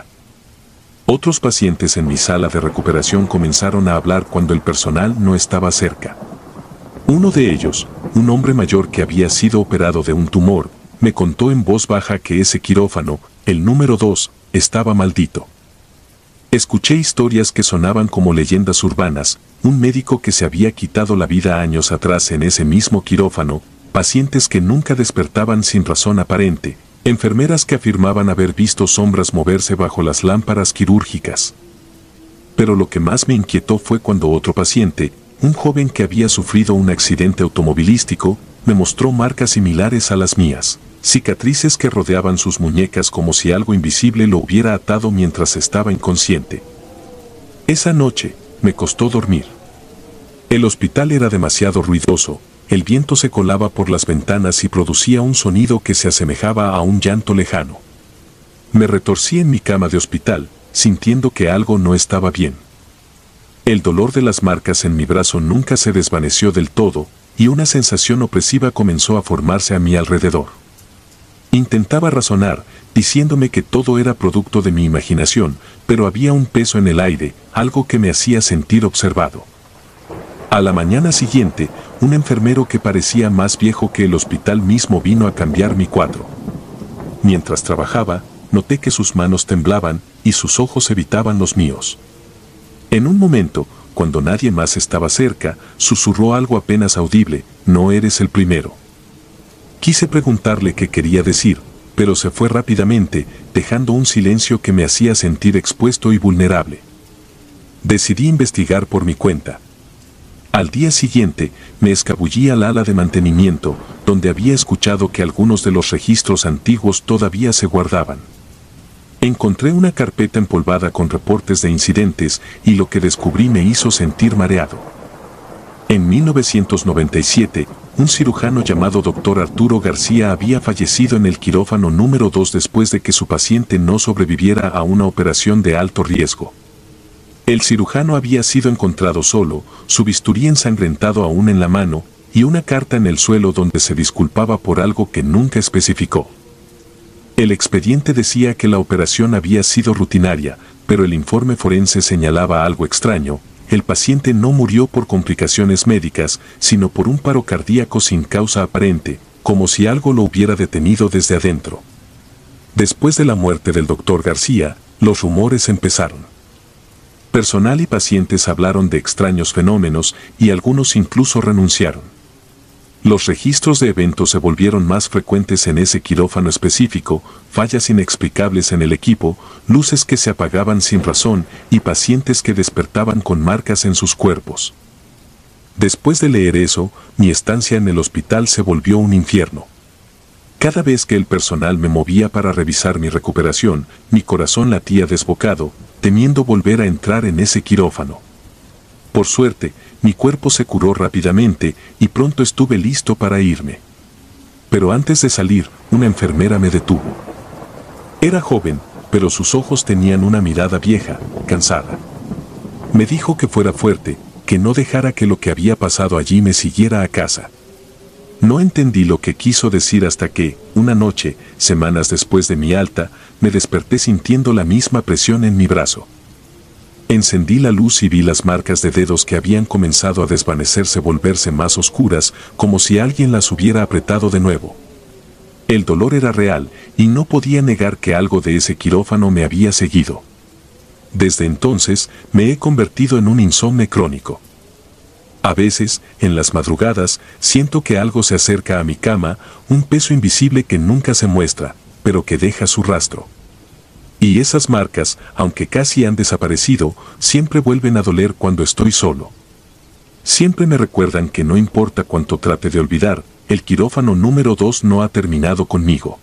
Otros pacientes en mi sala de recuperación comenzaron a hablar cuando el personal no estaba cerca. Uno de ellos, un hombre mayor que había sido operado de un tumor, me contó en voz baja que ese quirófano, el número dos, estaba maldito. Escuché historias que sonaban como leyendas urbanas, un médico que se había quitado la vida años atrás en ese mismo quirófano, pacientes que nunca despertaban sin razón aparente, enfermeras que afirmaban haber visto sombras moverse bajo las lámparas quirúrgicas. Pero lo que más me inquietó fue cuando otro paciente, un joven que había sufrido un accidente automovilístico, me mostró marcas similares a las mías, cicatrices que rodeaban sus muñecas como si algo invisible lo hubiera atado mientras estaba inconsciente. Esa noche, me costó dormir. El hospital era demasiado ruidoso, el viento se colaba por las ventanas y producía un sonido que se asemejaba a un llanto lejano. Me retorcí en mi cama de hospital, sintiendo que algo no estaba bien. El dolor de las marcas en mi brazo nunca se desvaneció del todo, y una sensación opresiva comenzó a formarse a mi alrededor. Intentaba razonar, diciéndome que todo era producto de mi imaginación, pero había un peso en el aire, algo que me hacía sentir observado. A la mañana siguiente, un enfermero que parecía más viejo que el hospital mismo vino a cambiar mi cuadro. Mientras trabajaba, noté que sus manos temblaban y sus ojos evitaban los míos. En un momento, cuando nadie más estaba cerca, susurró algo apenas audible: «No eres el primero». Quise preguntarle qué quería decir, pero se fue rápidamente, dejando un silencio que me hacía sentir expuesto y vulnerable. Decidí investigar por mi cuenta. Al día siguiente, me escabullí al ala de mantenimiento, donde había escuchado que algunos de los registros antiguos todavía se guardaban. Encontré una carpeta empolvada con reportes de incidentes y lo que descubrí me hizo sentir mareado. En mil novecientos noventa y siete, un cirujano llamado doctor Arturo García había fallecido en el quirófano número dos después de que su paciente no sobreviviera a una operación de alto riesgo. El cirujano había sido encontrado solo, su bisturí ensangrentado aún en la mano, y una carta en el suelo donde se disculpaba por algo que nunca especificó. El expediente decía que la operación había sido rutinaria, pero el informe forense señalaba algo extraño: el paciente no murió por complicaciones médicas, sino por un paro cardíaco sin causa aparente, como si algo lo hubiera detenido desde adentro. Después de la muerte del doctor García, los rumores empezaron. Personal y pacientes hablaron de extraños fenómenos y algunos incluso renunciaron. Los registros de eventos se volvieron más frecuentes en ese quirófano específico, fallas inexplicables en el equipo, luces que se apagaban sin razón y pacientes que despertaban con marcas en sus cuerpos. Después de leer eso, mi estancia en el hospital se volvió un infierno. Cada vez que el personal me movía para revisar mi recuperación, mi corazón latía desbocado, temiendo volver a entrar en ese quirófano. Por suerte, mi cuerpo se curó rápidamente y pronto estuve listo para irme. Pero antes de salir, una enfermera me detuvo. Era joven, pero sus ojos tenían una mirada vieja, cansada. Me dijo que fuera fuerte, que no dejara que lo que había pasado allí me siguiera a casa. No entendí lo que quiso decir hasta que, una noche, semanas después de mi alta, me desperté sintiendo la misma presión en mi brazo. Encendí la luz y vi las marcas de dedos que habían comenzado a desvanecerse, volverse más oscuras, como si alguien las hubiera apretado de nuevo. El dolor era real, y no podía negar que algo de ese quirófano me había seguido. Desde entonces, me he convertido en un insomne crónico. A veces, en las madrugadas, siento que algo se acerca a mi cama, un peso invisible que nunca se muestra, pero que deja su rastro. Y esas marcas, aunque casi han desaparecido, siempre vuelven a doler cuando estoy solo. Siempre me recuerdan que no importa cuánto trate de olvidar, el quirófano número dos no ha terminado conmigo.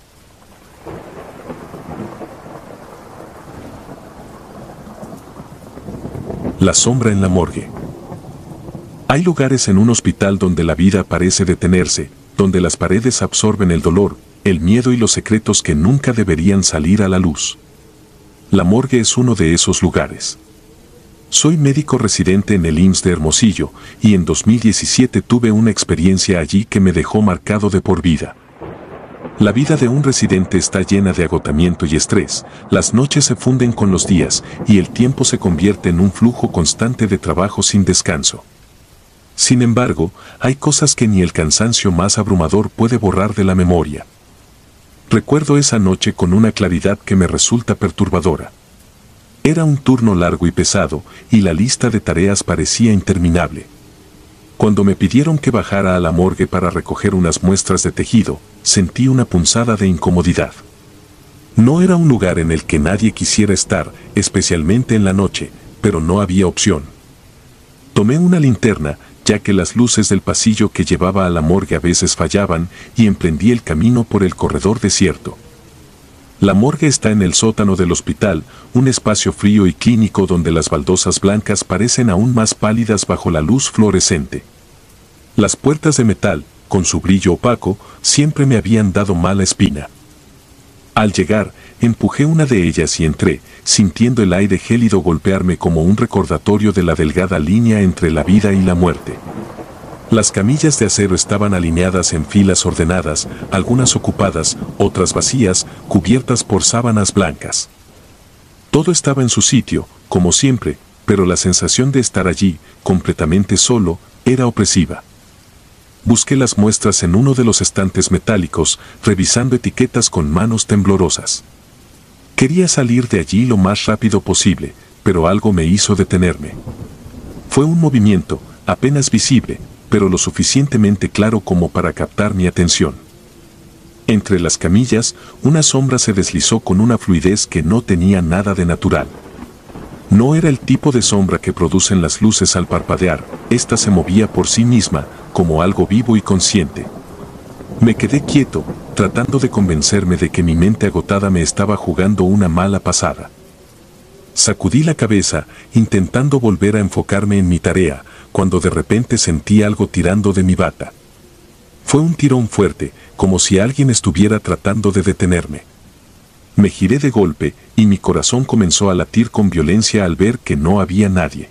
La sombra en la morgue. Hay lugares en un hospital donde la vida parece detenerse, donde las paredes absorben el dolor, el miedo y los secretos que nunca deberían salir a la luz. La morgue es uno de esos lugares. Soy médico residente en el I M S S de Hermosillo y en dos mil diecisiete tuve una experiencia allí que me dejó marcado de por vida. La vida de un residente está llena de agotamiento y estrés, las noches se funden con los días y el tiempo se convierte en un flujo constante de trabajo sin descanso. Sin embargo, hay cosas que ni el cansancio más abrumador puede borrar de la memoria. Recuerdo esa noche con una claridad que me resulta perturbadora. Era un turno largo y pesado, y la lista de tareas parecía interminable. Cuando me pidieron que bajara a la morgue para recoger unas muestras de tejido, sentí una punzada de incomodidad. No era un lugar en el que nadie quisiera estar, especialmente en la noche, pero no había opción. Tomé una linterna, ya que las luces del pasillo que llevaba a la morgue a veces fallaban, y emprendí el camino por el corredor desierto. La morgue está en el sótano del hospital, un espacio frío y clínico donde las baldosas blancas parecen aún más pálidas bajo la luz fluorescente. Las puertas de metal, con su brillo opaco, siempre me habían dado mala espina. Al llegar, empujé una de ellas y entré, sintiendo el aire gélido golpearme como un recordatorio de la delgada línea entre la vida y la muerte. Las camillas de acero estaban alineadas en filas ordenadas, algunas ocupadas, otras vacías, cubiertas por sábanas blancas. Todo estaba en su sitio, como siempre, pero la sensación de estar allí, completamente solo, era opresiva. Busqué las muestras en uno de los estantes metálicos, revisando etiquetas con manos temblorosas. Quería salir de allí lo más rápido posible, pero algo me hizo detenerme. Fue un movimiento, apenas visible, pero lo suficientemente claro como para captar mi atención. Entre las camillas, una sombra se deslizó con una fluidez que no tenía nada de natural. No era el tipo de sombra que producen las luces al parpadear, esta se movía por sí misma, como algo vivo y consciente. Me quedé quieto, tratando de convencerme de que mi mente agotada me estaba jugando una mala pasada. Sacudí la cabeza, intentando volver a enfocarme en mi tarea, cuando de repente sentí algo tirando de mi bata. Fue un tirón fuerte, como si alguien estuviera tratando de detenerme. Me giré de golpe, y mi corazón comenzó a latir con violencia al ver que no había nadie.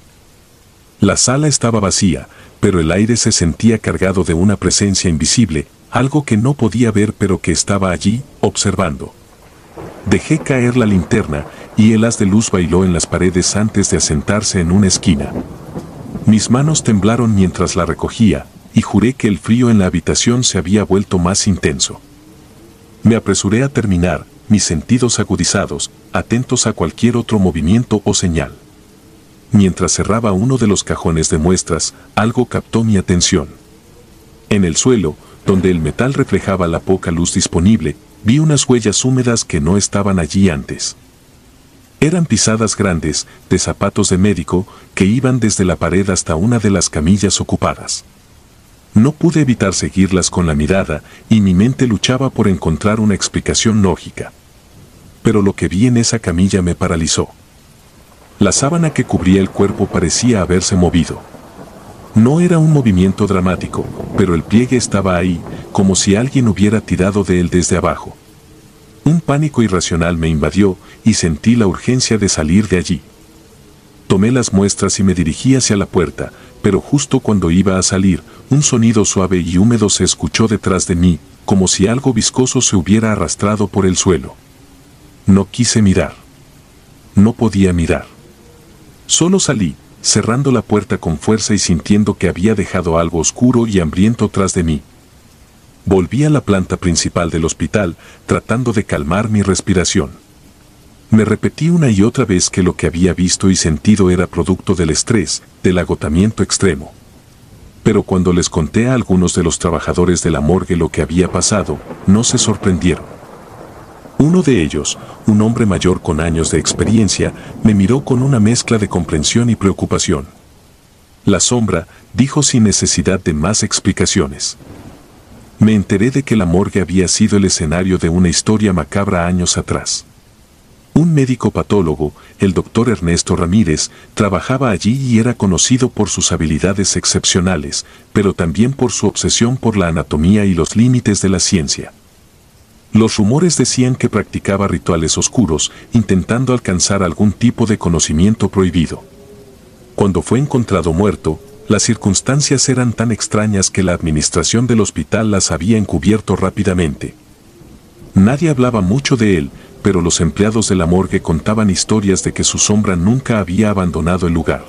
La sala estaba vacía, pero el aire se sentía cargado de una presencia invisible, algo que no podía ver pero que estaba allí, observando. Dejé caer la linterna, y el haz de luz bailó en las paredes antes de asentarse en una esquina. Mis manos temblaron mientras la recogía, y juré que el frío en la habitación se había vuelto más intenso. Me apresuré a terminar, mis sentidos agudizados, atentos a cualquier otro movimiento o señal. Mientras cerraba uno de los cajones de muestras, algo captó mi atención. En el suelo, donde el metal reflejaba la poca luz disponible, vi unas huellas húmedas que no estaban allí antes. Eran pisadas grandes, de zapatos de médico, que iban desde la pared hasta una de las camillas ocupadas. No pude evitar seguirlas con la mirada, y mi mente luchaba por encontrar una explicación lógica. Pero lo que vi en esa camilla me paralizó. La sábana que cubría el cuerpo parecía haberse movido. No era un movimiento dramático, pero el pliegue estaba ahí, como si alguien hubiera tirado de él desde abajo. Un pánico irracional me invadió, y sentí la urgencia de salir de allí. Tomé las muestras y me dirigí hacia la puerta, pero justo cuando iba a salir, un sonido suave y húmedo se escuchó detrás de mí, como si algo viscoso se hubiera arrastrado por el suelo. No quise mirar. No podía mirar. Solo salí, cerrando la puerta con fuerza y sintiendo que había dejado algo oscuro y hambriento tras de mí. Volví a la planta principal del hospital, tratando de calmar mi respiración. Me repetí una y otra vez que lo que había visto y sentido era producto del estrés, del agotamiento extremo. Pero cuando les conté a algunos de los trabajadores de la morgue lo que había pasado, no se sorprendieron. Uno de ellos, un hombre mayor con años de experiencia, me miró con una mezcla de comprensión y preocupación. La sombra, dijo sin necesidad de más explicaciones. Me enteré de que la morgue había sido el escenario de una historia macabra años atrás. Un médico patólogo, el doctor Ernesto Ramírez, trabajaba allí y era conocido por sus habilidades excepcionales, pero también por su obsesión por la anatomía y los límites de la ciencia. Los rumores decían que practicaba rituales oscuros, intentando alcanzar algún tipo de conocimiento prohibido. Cuando fue encontrado muerto, las circunstancias eran tan extrañas que la administración del hospital las había encubierto rápidamente. Nadie hablaba mucho de él, pero los empleados de la morgue contaban historias de que su sombra nunca había abandonado el lugar.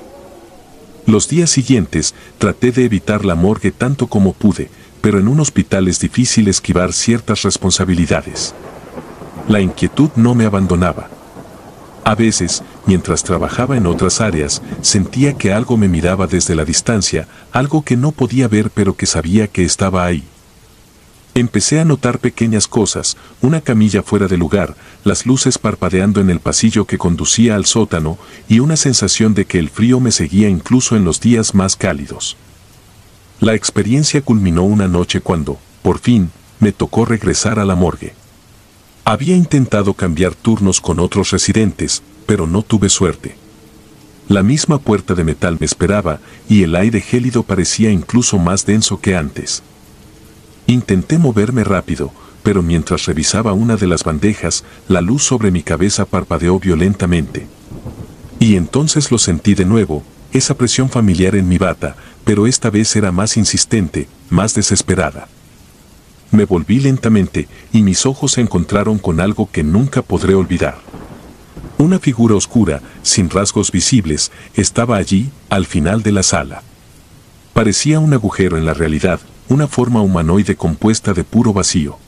Los días siguientes, traté de evitar la morgue tanto como pude, pero en un hospital es difícil esquivar ciertas responsabilidades. La inquietud no me abandonaba. A veces, mientras trabajaba en otras áreas, sentía que algo me miraba desde la distancia, algo que no podía ver pero que sabía que estaba ahí. Empecé a notar pequeñas cosas, una camilla fuera de lugar, las luces parpadeando en el pasillo que conducía al sótano y una sensación de que el frío me seguía incluso en los días más cálidos. La experiencia culminó una noche cuando, por fin, me tocó regresar a la morgue. Había intentado cambiar turnos con otros residentes, pero no tuve suerte. La misma puerta de metal me esperaba y el aire gélido parecía incluso más denso que antes. Intenté moverme rápido, pero mientras revisaba una de las bandejas, la luz sobre mi cabeza parpadeó violentamente. Y entonces lo sentí de nuevo, esa presión familiar en mi bata, pero esta vez era más insistente, más desesperada. Me volví lentamente y mis ojos se encontraron con algo que nunca podré olvidar. Una figura oscura, sin rasgos visibles, estaba allí, al final de la sala. Parecía un agujero en la realidad, una forma humanoide compuesta de puro vacío.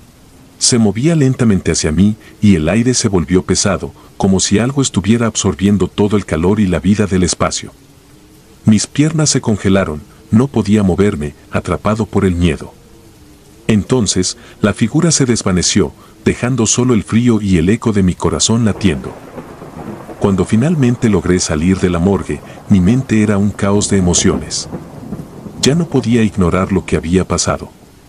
Se movía lentamente hacia mí y el aire se volvió pesado, como si algo estuviera absorbiendo todo el calor y la vida del espacio. Mis piernas se congelaron, no podía moverme, atrapado por el miedo. Entonces, la figura se desvaneció, dejando solo el frío y el eco de mi corazón latiendo. Cuando finalmente logré salir de la morgue, mi mente era un caos de emociones. Ya no podía ignorar lo que había pasado.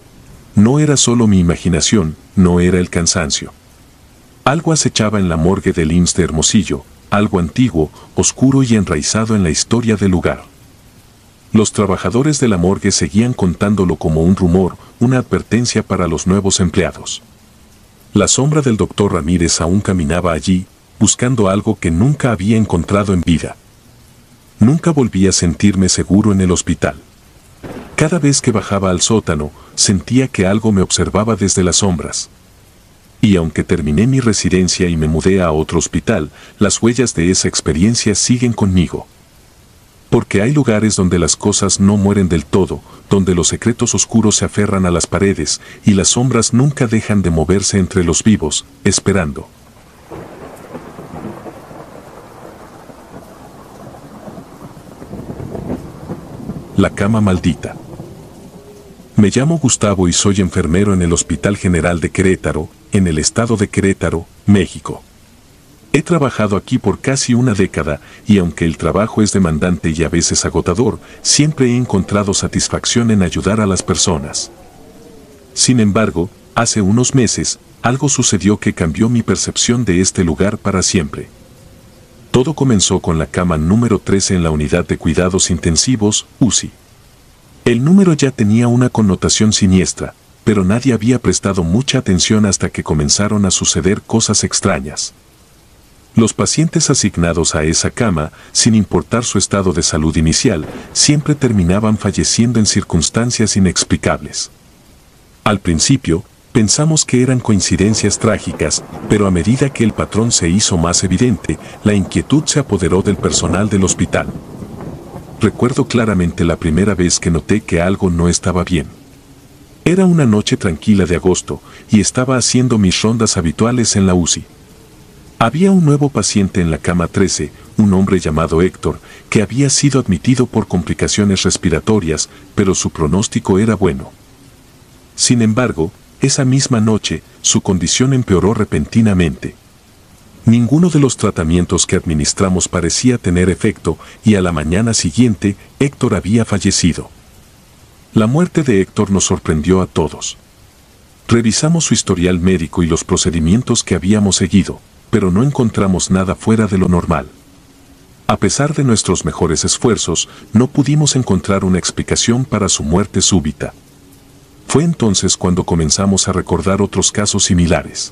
No era solo mi imaginación, no era el cansancio. Algo acechaba en la morgue del I M S S de Hermosillo, algo antiguo, oscuro y enraizado en la historia del lugar. Los trabajadores de la morgue seguían contándolo como un rumor, una advertencia para los nuevos empleados. La sombra del doctor Ramírez aún caminaba allí, buscando algo que nunca había encontrado en vida. Nunca volví a sentirme seguro en el hospital. Cada vez que bajaba al sótano, sentía que algo me observaba desde las sombras. Y aunque terminé mi residencia y me mudé a otro hospital, las huellas de esa experiencia siguen conmigo. Porque hay lugares donde las cosas no mueren del todo, donde los secretos oscuros se aferran a las paredes y las sombras nunca dejan de moverse entre los vivos, esperando. La cama maldita. Me llamo Gustavo y soy enfermero en el Hospital General de Querétaro, en el estado de Querétaro, México. He trabajado aquí por casi una década y aunque el trabajo es demandante y a veces agotador, siempre he encontrado satisfacción en ayudar a las personas. Sin embargo, hace unos meses, algo sucedió que cambió mi percepción de este lugar para siempre. Todo comenzó con la cama número trece en la unidad de cuidados intensivos, U C I. El número ya tenía una connotación siniestra, pero nadie había prestado mucha atención hasta que comenzaron a suceder cosas extrañas. Los pacientes asignados a esa cama, sin importar su estado de salud inicial, siempre terminaban falleciendo en circunstancias inexplicables. Al principio, pensamos que eran coincidencias trágicas, pero a medida que el patrón se hizo más evidente, la inquietud se apoderó del personal del hospital. Recuerdo claramente la primera vez que noté que algo no estaba bien. Era una noche tranquila de agosto, y estaba haciendo mis rondas habituales en la U C I. Había un nuevo paciente en la cama trece, un hombre llamado Héctor, que había sido admitido por complicaciones respiratorias, pero su pronóstico era bueno. Sin embargo, esa misma noche, su condición empeoró repentinamente. Ninguno de los tratamientos que administramos parecía tener efecto y a la mañana siguiente, Héctor había fallecido. La muerte de Héctor nos sorprendió a todos. Revisamos su historial médico y los procedimientos que habíamos seguido, pero no encontramos nada fuera de lo normal. A pesar de nuestros mejores esfuerzos, no pudimos encontrar una explicación para su muerte súbita. Fue entonces cuando comenzamos a recordar otros casos similares.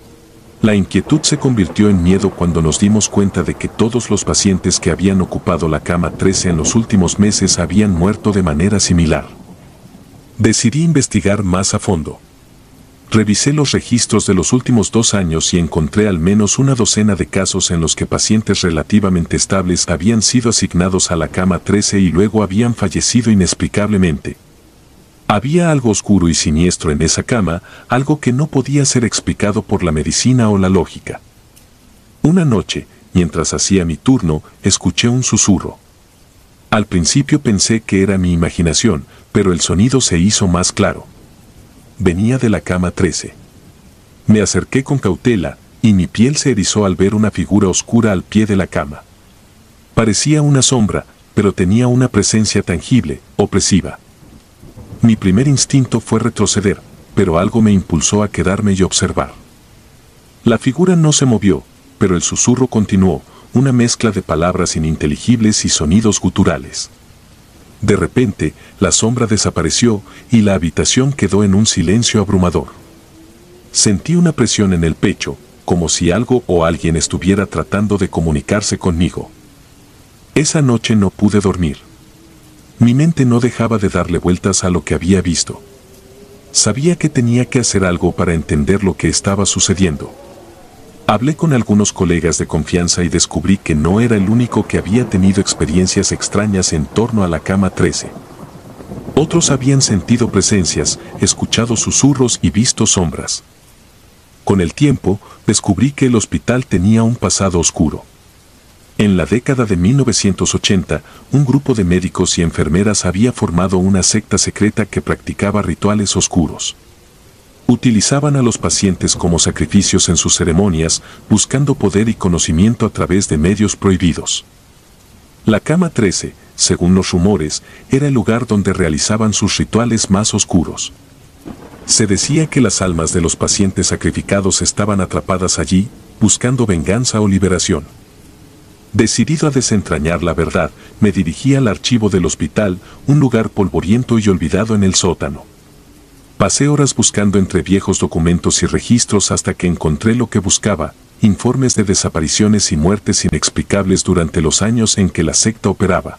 La inquietud se convirtió en miedo cuando nos dimos cuenta de que todos los pacientes que habían ocupado la cama trece en los últimos meses habían muerto de manera similar. Decidí investigar más a fondo. Revisé los registros de los últimos dos años y encontré al menos una docena de casos en los que pacientes relativamente estables habían sido asignados a la cama trece y luego habían fallecido inexplicablemente. Había algo oscuro y siniestro en esa cama, algo que no podía ser explicado por la medicina o la lógica. Una noche, mientras hacía mi turno, escuché un susurro. Al principio pensé que era mi imaginación, pero el sonido se hizo más claro. Venía de la cama trece. Me acerqué con cautela, y mi piel se erizó al ver una figura oscura al pie de la cama. Parecía una sombra, pero tenía una presencia tangible, opresiva. Mi primer instinto fue retroceder, pero algo me impulsó a quedarme y observar. La figura no se movió, pero el susurro continuó, una mezcla de palabras ininteligibles y sonidos guturales. De repente, la sombra desapareció y la habitación quedó en un silencio abrumador. Sentí una presión en el pecho, como si algo o alguien estuviera tratando de comunicarse conmigo. Esa noche no pude dormir. Mi mente no dejaba de darle vueltas a lo que había visto. Sabía que tenía que hacer algo para entender lo que estaba sucediendo. Hablé con algunos colegas de confianza y descubrí que no era el único que había tenido experiencias extrañas en torno a la cama trece. Otros habían sentido presencias, escuchado susurros y visto sombras. Con el tiempo, descubrí que el hospital tenía un pasado oscuro. En la década de mil novecientos ochenta, un grupo de médicos y enfermeras había formado una secta secreta que practicaba rituales oscuros. Utilizaban a los pacientes como sacrificios en sus ceremonias, buscando poder y conocimiento a través de medios prohibidos. La cama trece, según los rumores, era el lugar donde realizaban sus rituales más oscuros. Se decía que las almas de los pacientes sacrificados estaban atrapadas allí, buscando venganza o liberación. Decidido a desentrañar la verdad, me dirigí al archivo del hospital, un lugar polvoriento y olvidado en el sótano. Pasé horas buscando entre viejos documentos y registros hasta que encontré lo que buscaba, informes de desapariciones y muertes inexplicables durante los años en que la secta operaba.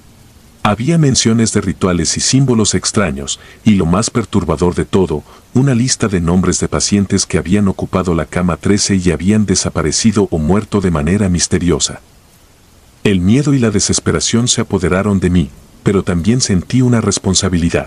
Había menciones de rituales y símbolos extraños, y lo más perturbador de todo, una lista de nombres de pacientes que habían ocupado la cama trece y habían desaparecido o muerto de manera misteriosa. El miedo y la desesperación se apoderaron de mí, pero también sentí una responsabilidad.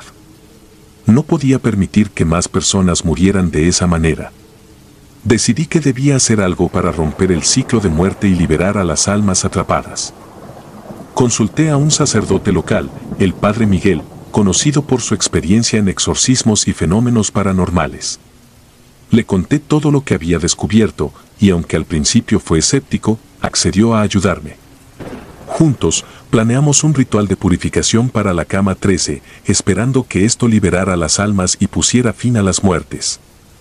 No podía permitir que más personas murieran de esa manera. Decidí que debía hacer algo para romper el ciclo de muerte y liberar a las almas atrapadas. Consulté a un sacerdote local, el Padre Miguel, conocido por su experiencia en exorcismos y fenómenos paranormales. Le conté todo lo que había descubierto, y aunque al principio fue escéptico, accedió a ayudarme. Juntos, planeamos un ritual de purificación para la cama trece, esperando que esto liberara las almas y pusiera fin a las muertes.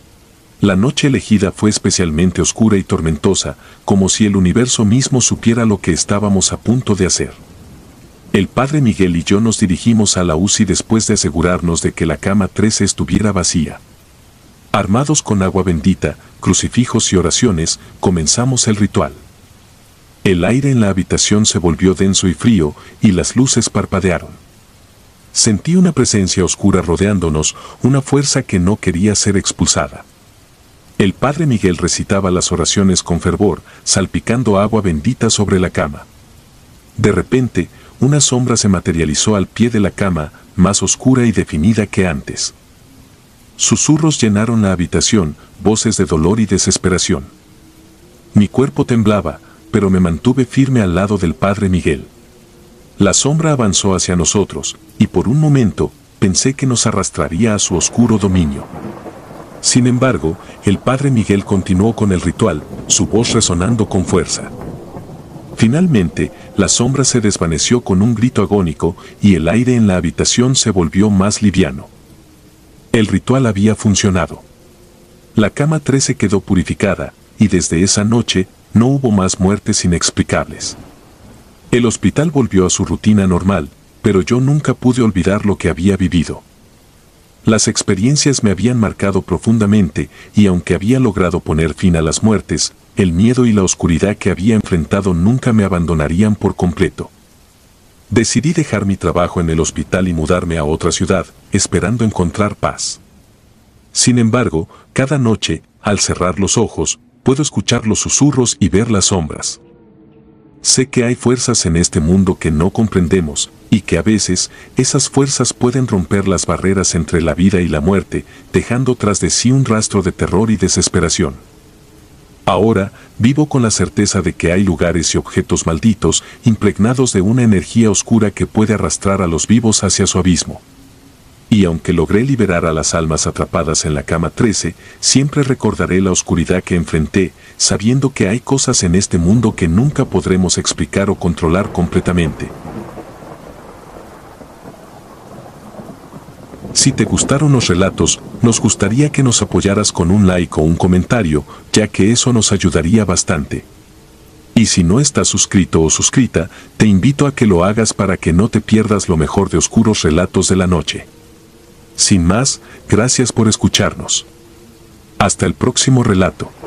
La noche elegida fue especialmente oscura y tormentosa, como si el universo mismo supiera lo que estábamos a punto de hacer. El Padre Miguel y yo nos dirigimos a la U C I después de asegurarnos de que la cama trece estuviera vacía. Armados con agua bendita, crucifijos y oraciones, comenzamos el ritual. El aire en la habitación se volvió denso y frío, y las luces parpadearon. Sentí una presencia oscura rodeándonos, una fuerza que no quería ser expulsada. El Padre Miguel recitaba las oraciones con fervor, salpicando agua bendita sobre la cama. De repente, una sombra se materializó al pie de la cama, más oscura y definida que antes. Susurros llenaron la habitación, voces de dolor y desesperación. Mi cuerpo temblaba, pero me mantuve firme al lado del Padre Miguel. La sombra avanzó hacia nosotros, y por un momento, pensé que nos arrastraría a su oscuro dominio. Sin embargo, el Padre Miguel continuó con el ritual, su voz resonando con fuerza. Finalmente, la sombra se desvaneció con un grito agónico, y el aire en la habitación se volvió más liviano. El ritual había funcionado. La cama trece quedó purificada, y desde esa noche, no hubo más muertes inexplicables. El hospital volvió a su rutina normal, pero yo nunca pude olvidar lo que había vivido. Las experiencias me habían marcado profundamente y aunque había logrado poner fin a las muertes, el miedo y la oscuridad que había enfrentado nunca me abandonarían por completo. Decidí dejar mi trabajo en el hospital y mudarme a otra ciudad, esperando encontrar paz. Sin embargo, cada noche, al cerrar los ojos, puedo escuchar los susurros y ver las sombras. Sé que hay fuerzas en este mundo que no comprendemos, y que a veces esas fuerzas pueden romper las barreras entre la vida y la muerte, dejando tras de sí un rastro de terror y desesperación. Ahora, vivo con la certeza de que hay lugares y objetos malditos, impregnados de una energía oscura que puede arrastrar a los vivos hacia su abismo. Y aunque logré liberar a las almas atrapadas en la cama trece, siempre recordaré la oscuridad que enfrenté, sabiendo que hay cosas en este mundo que nunca podremos explicar o controlar completamente. Si te gustaron los relatos, nos gustaría que nos apoyaras con un like o un comentario, ya que eso nos ayudaría bastante. Y si no estás suscrito o suscrita, te invito a que lo hagas para que no te pierdas lo mejor de Oscuros Relatos de la Noche. Sin más, gracias por escucharnos. Hasta el próximo relato.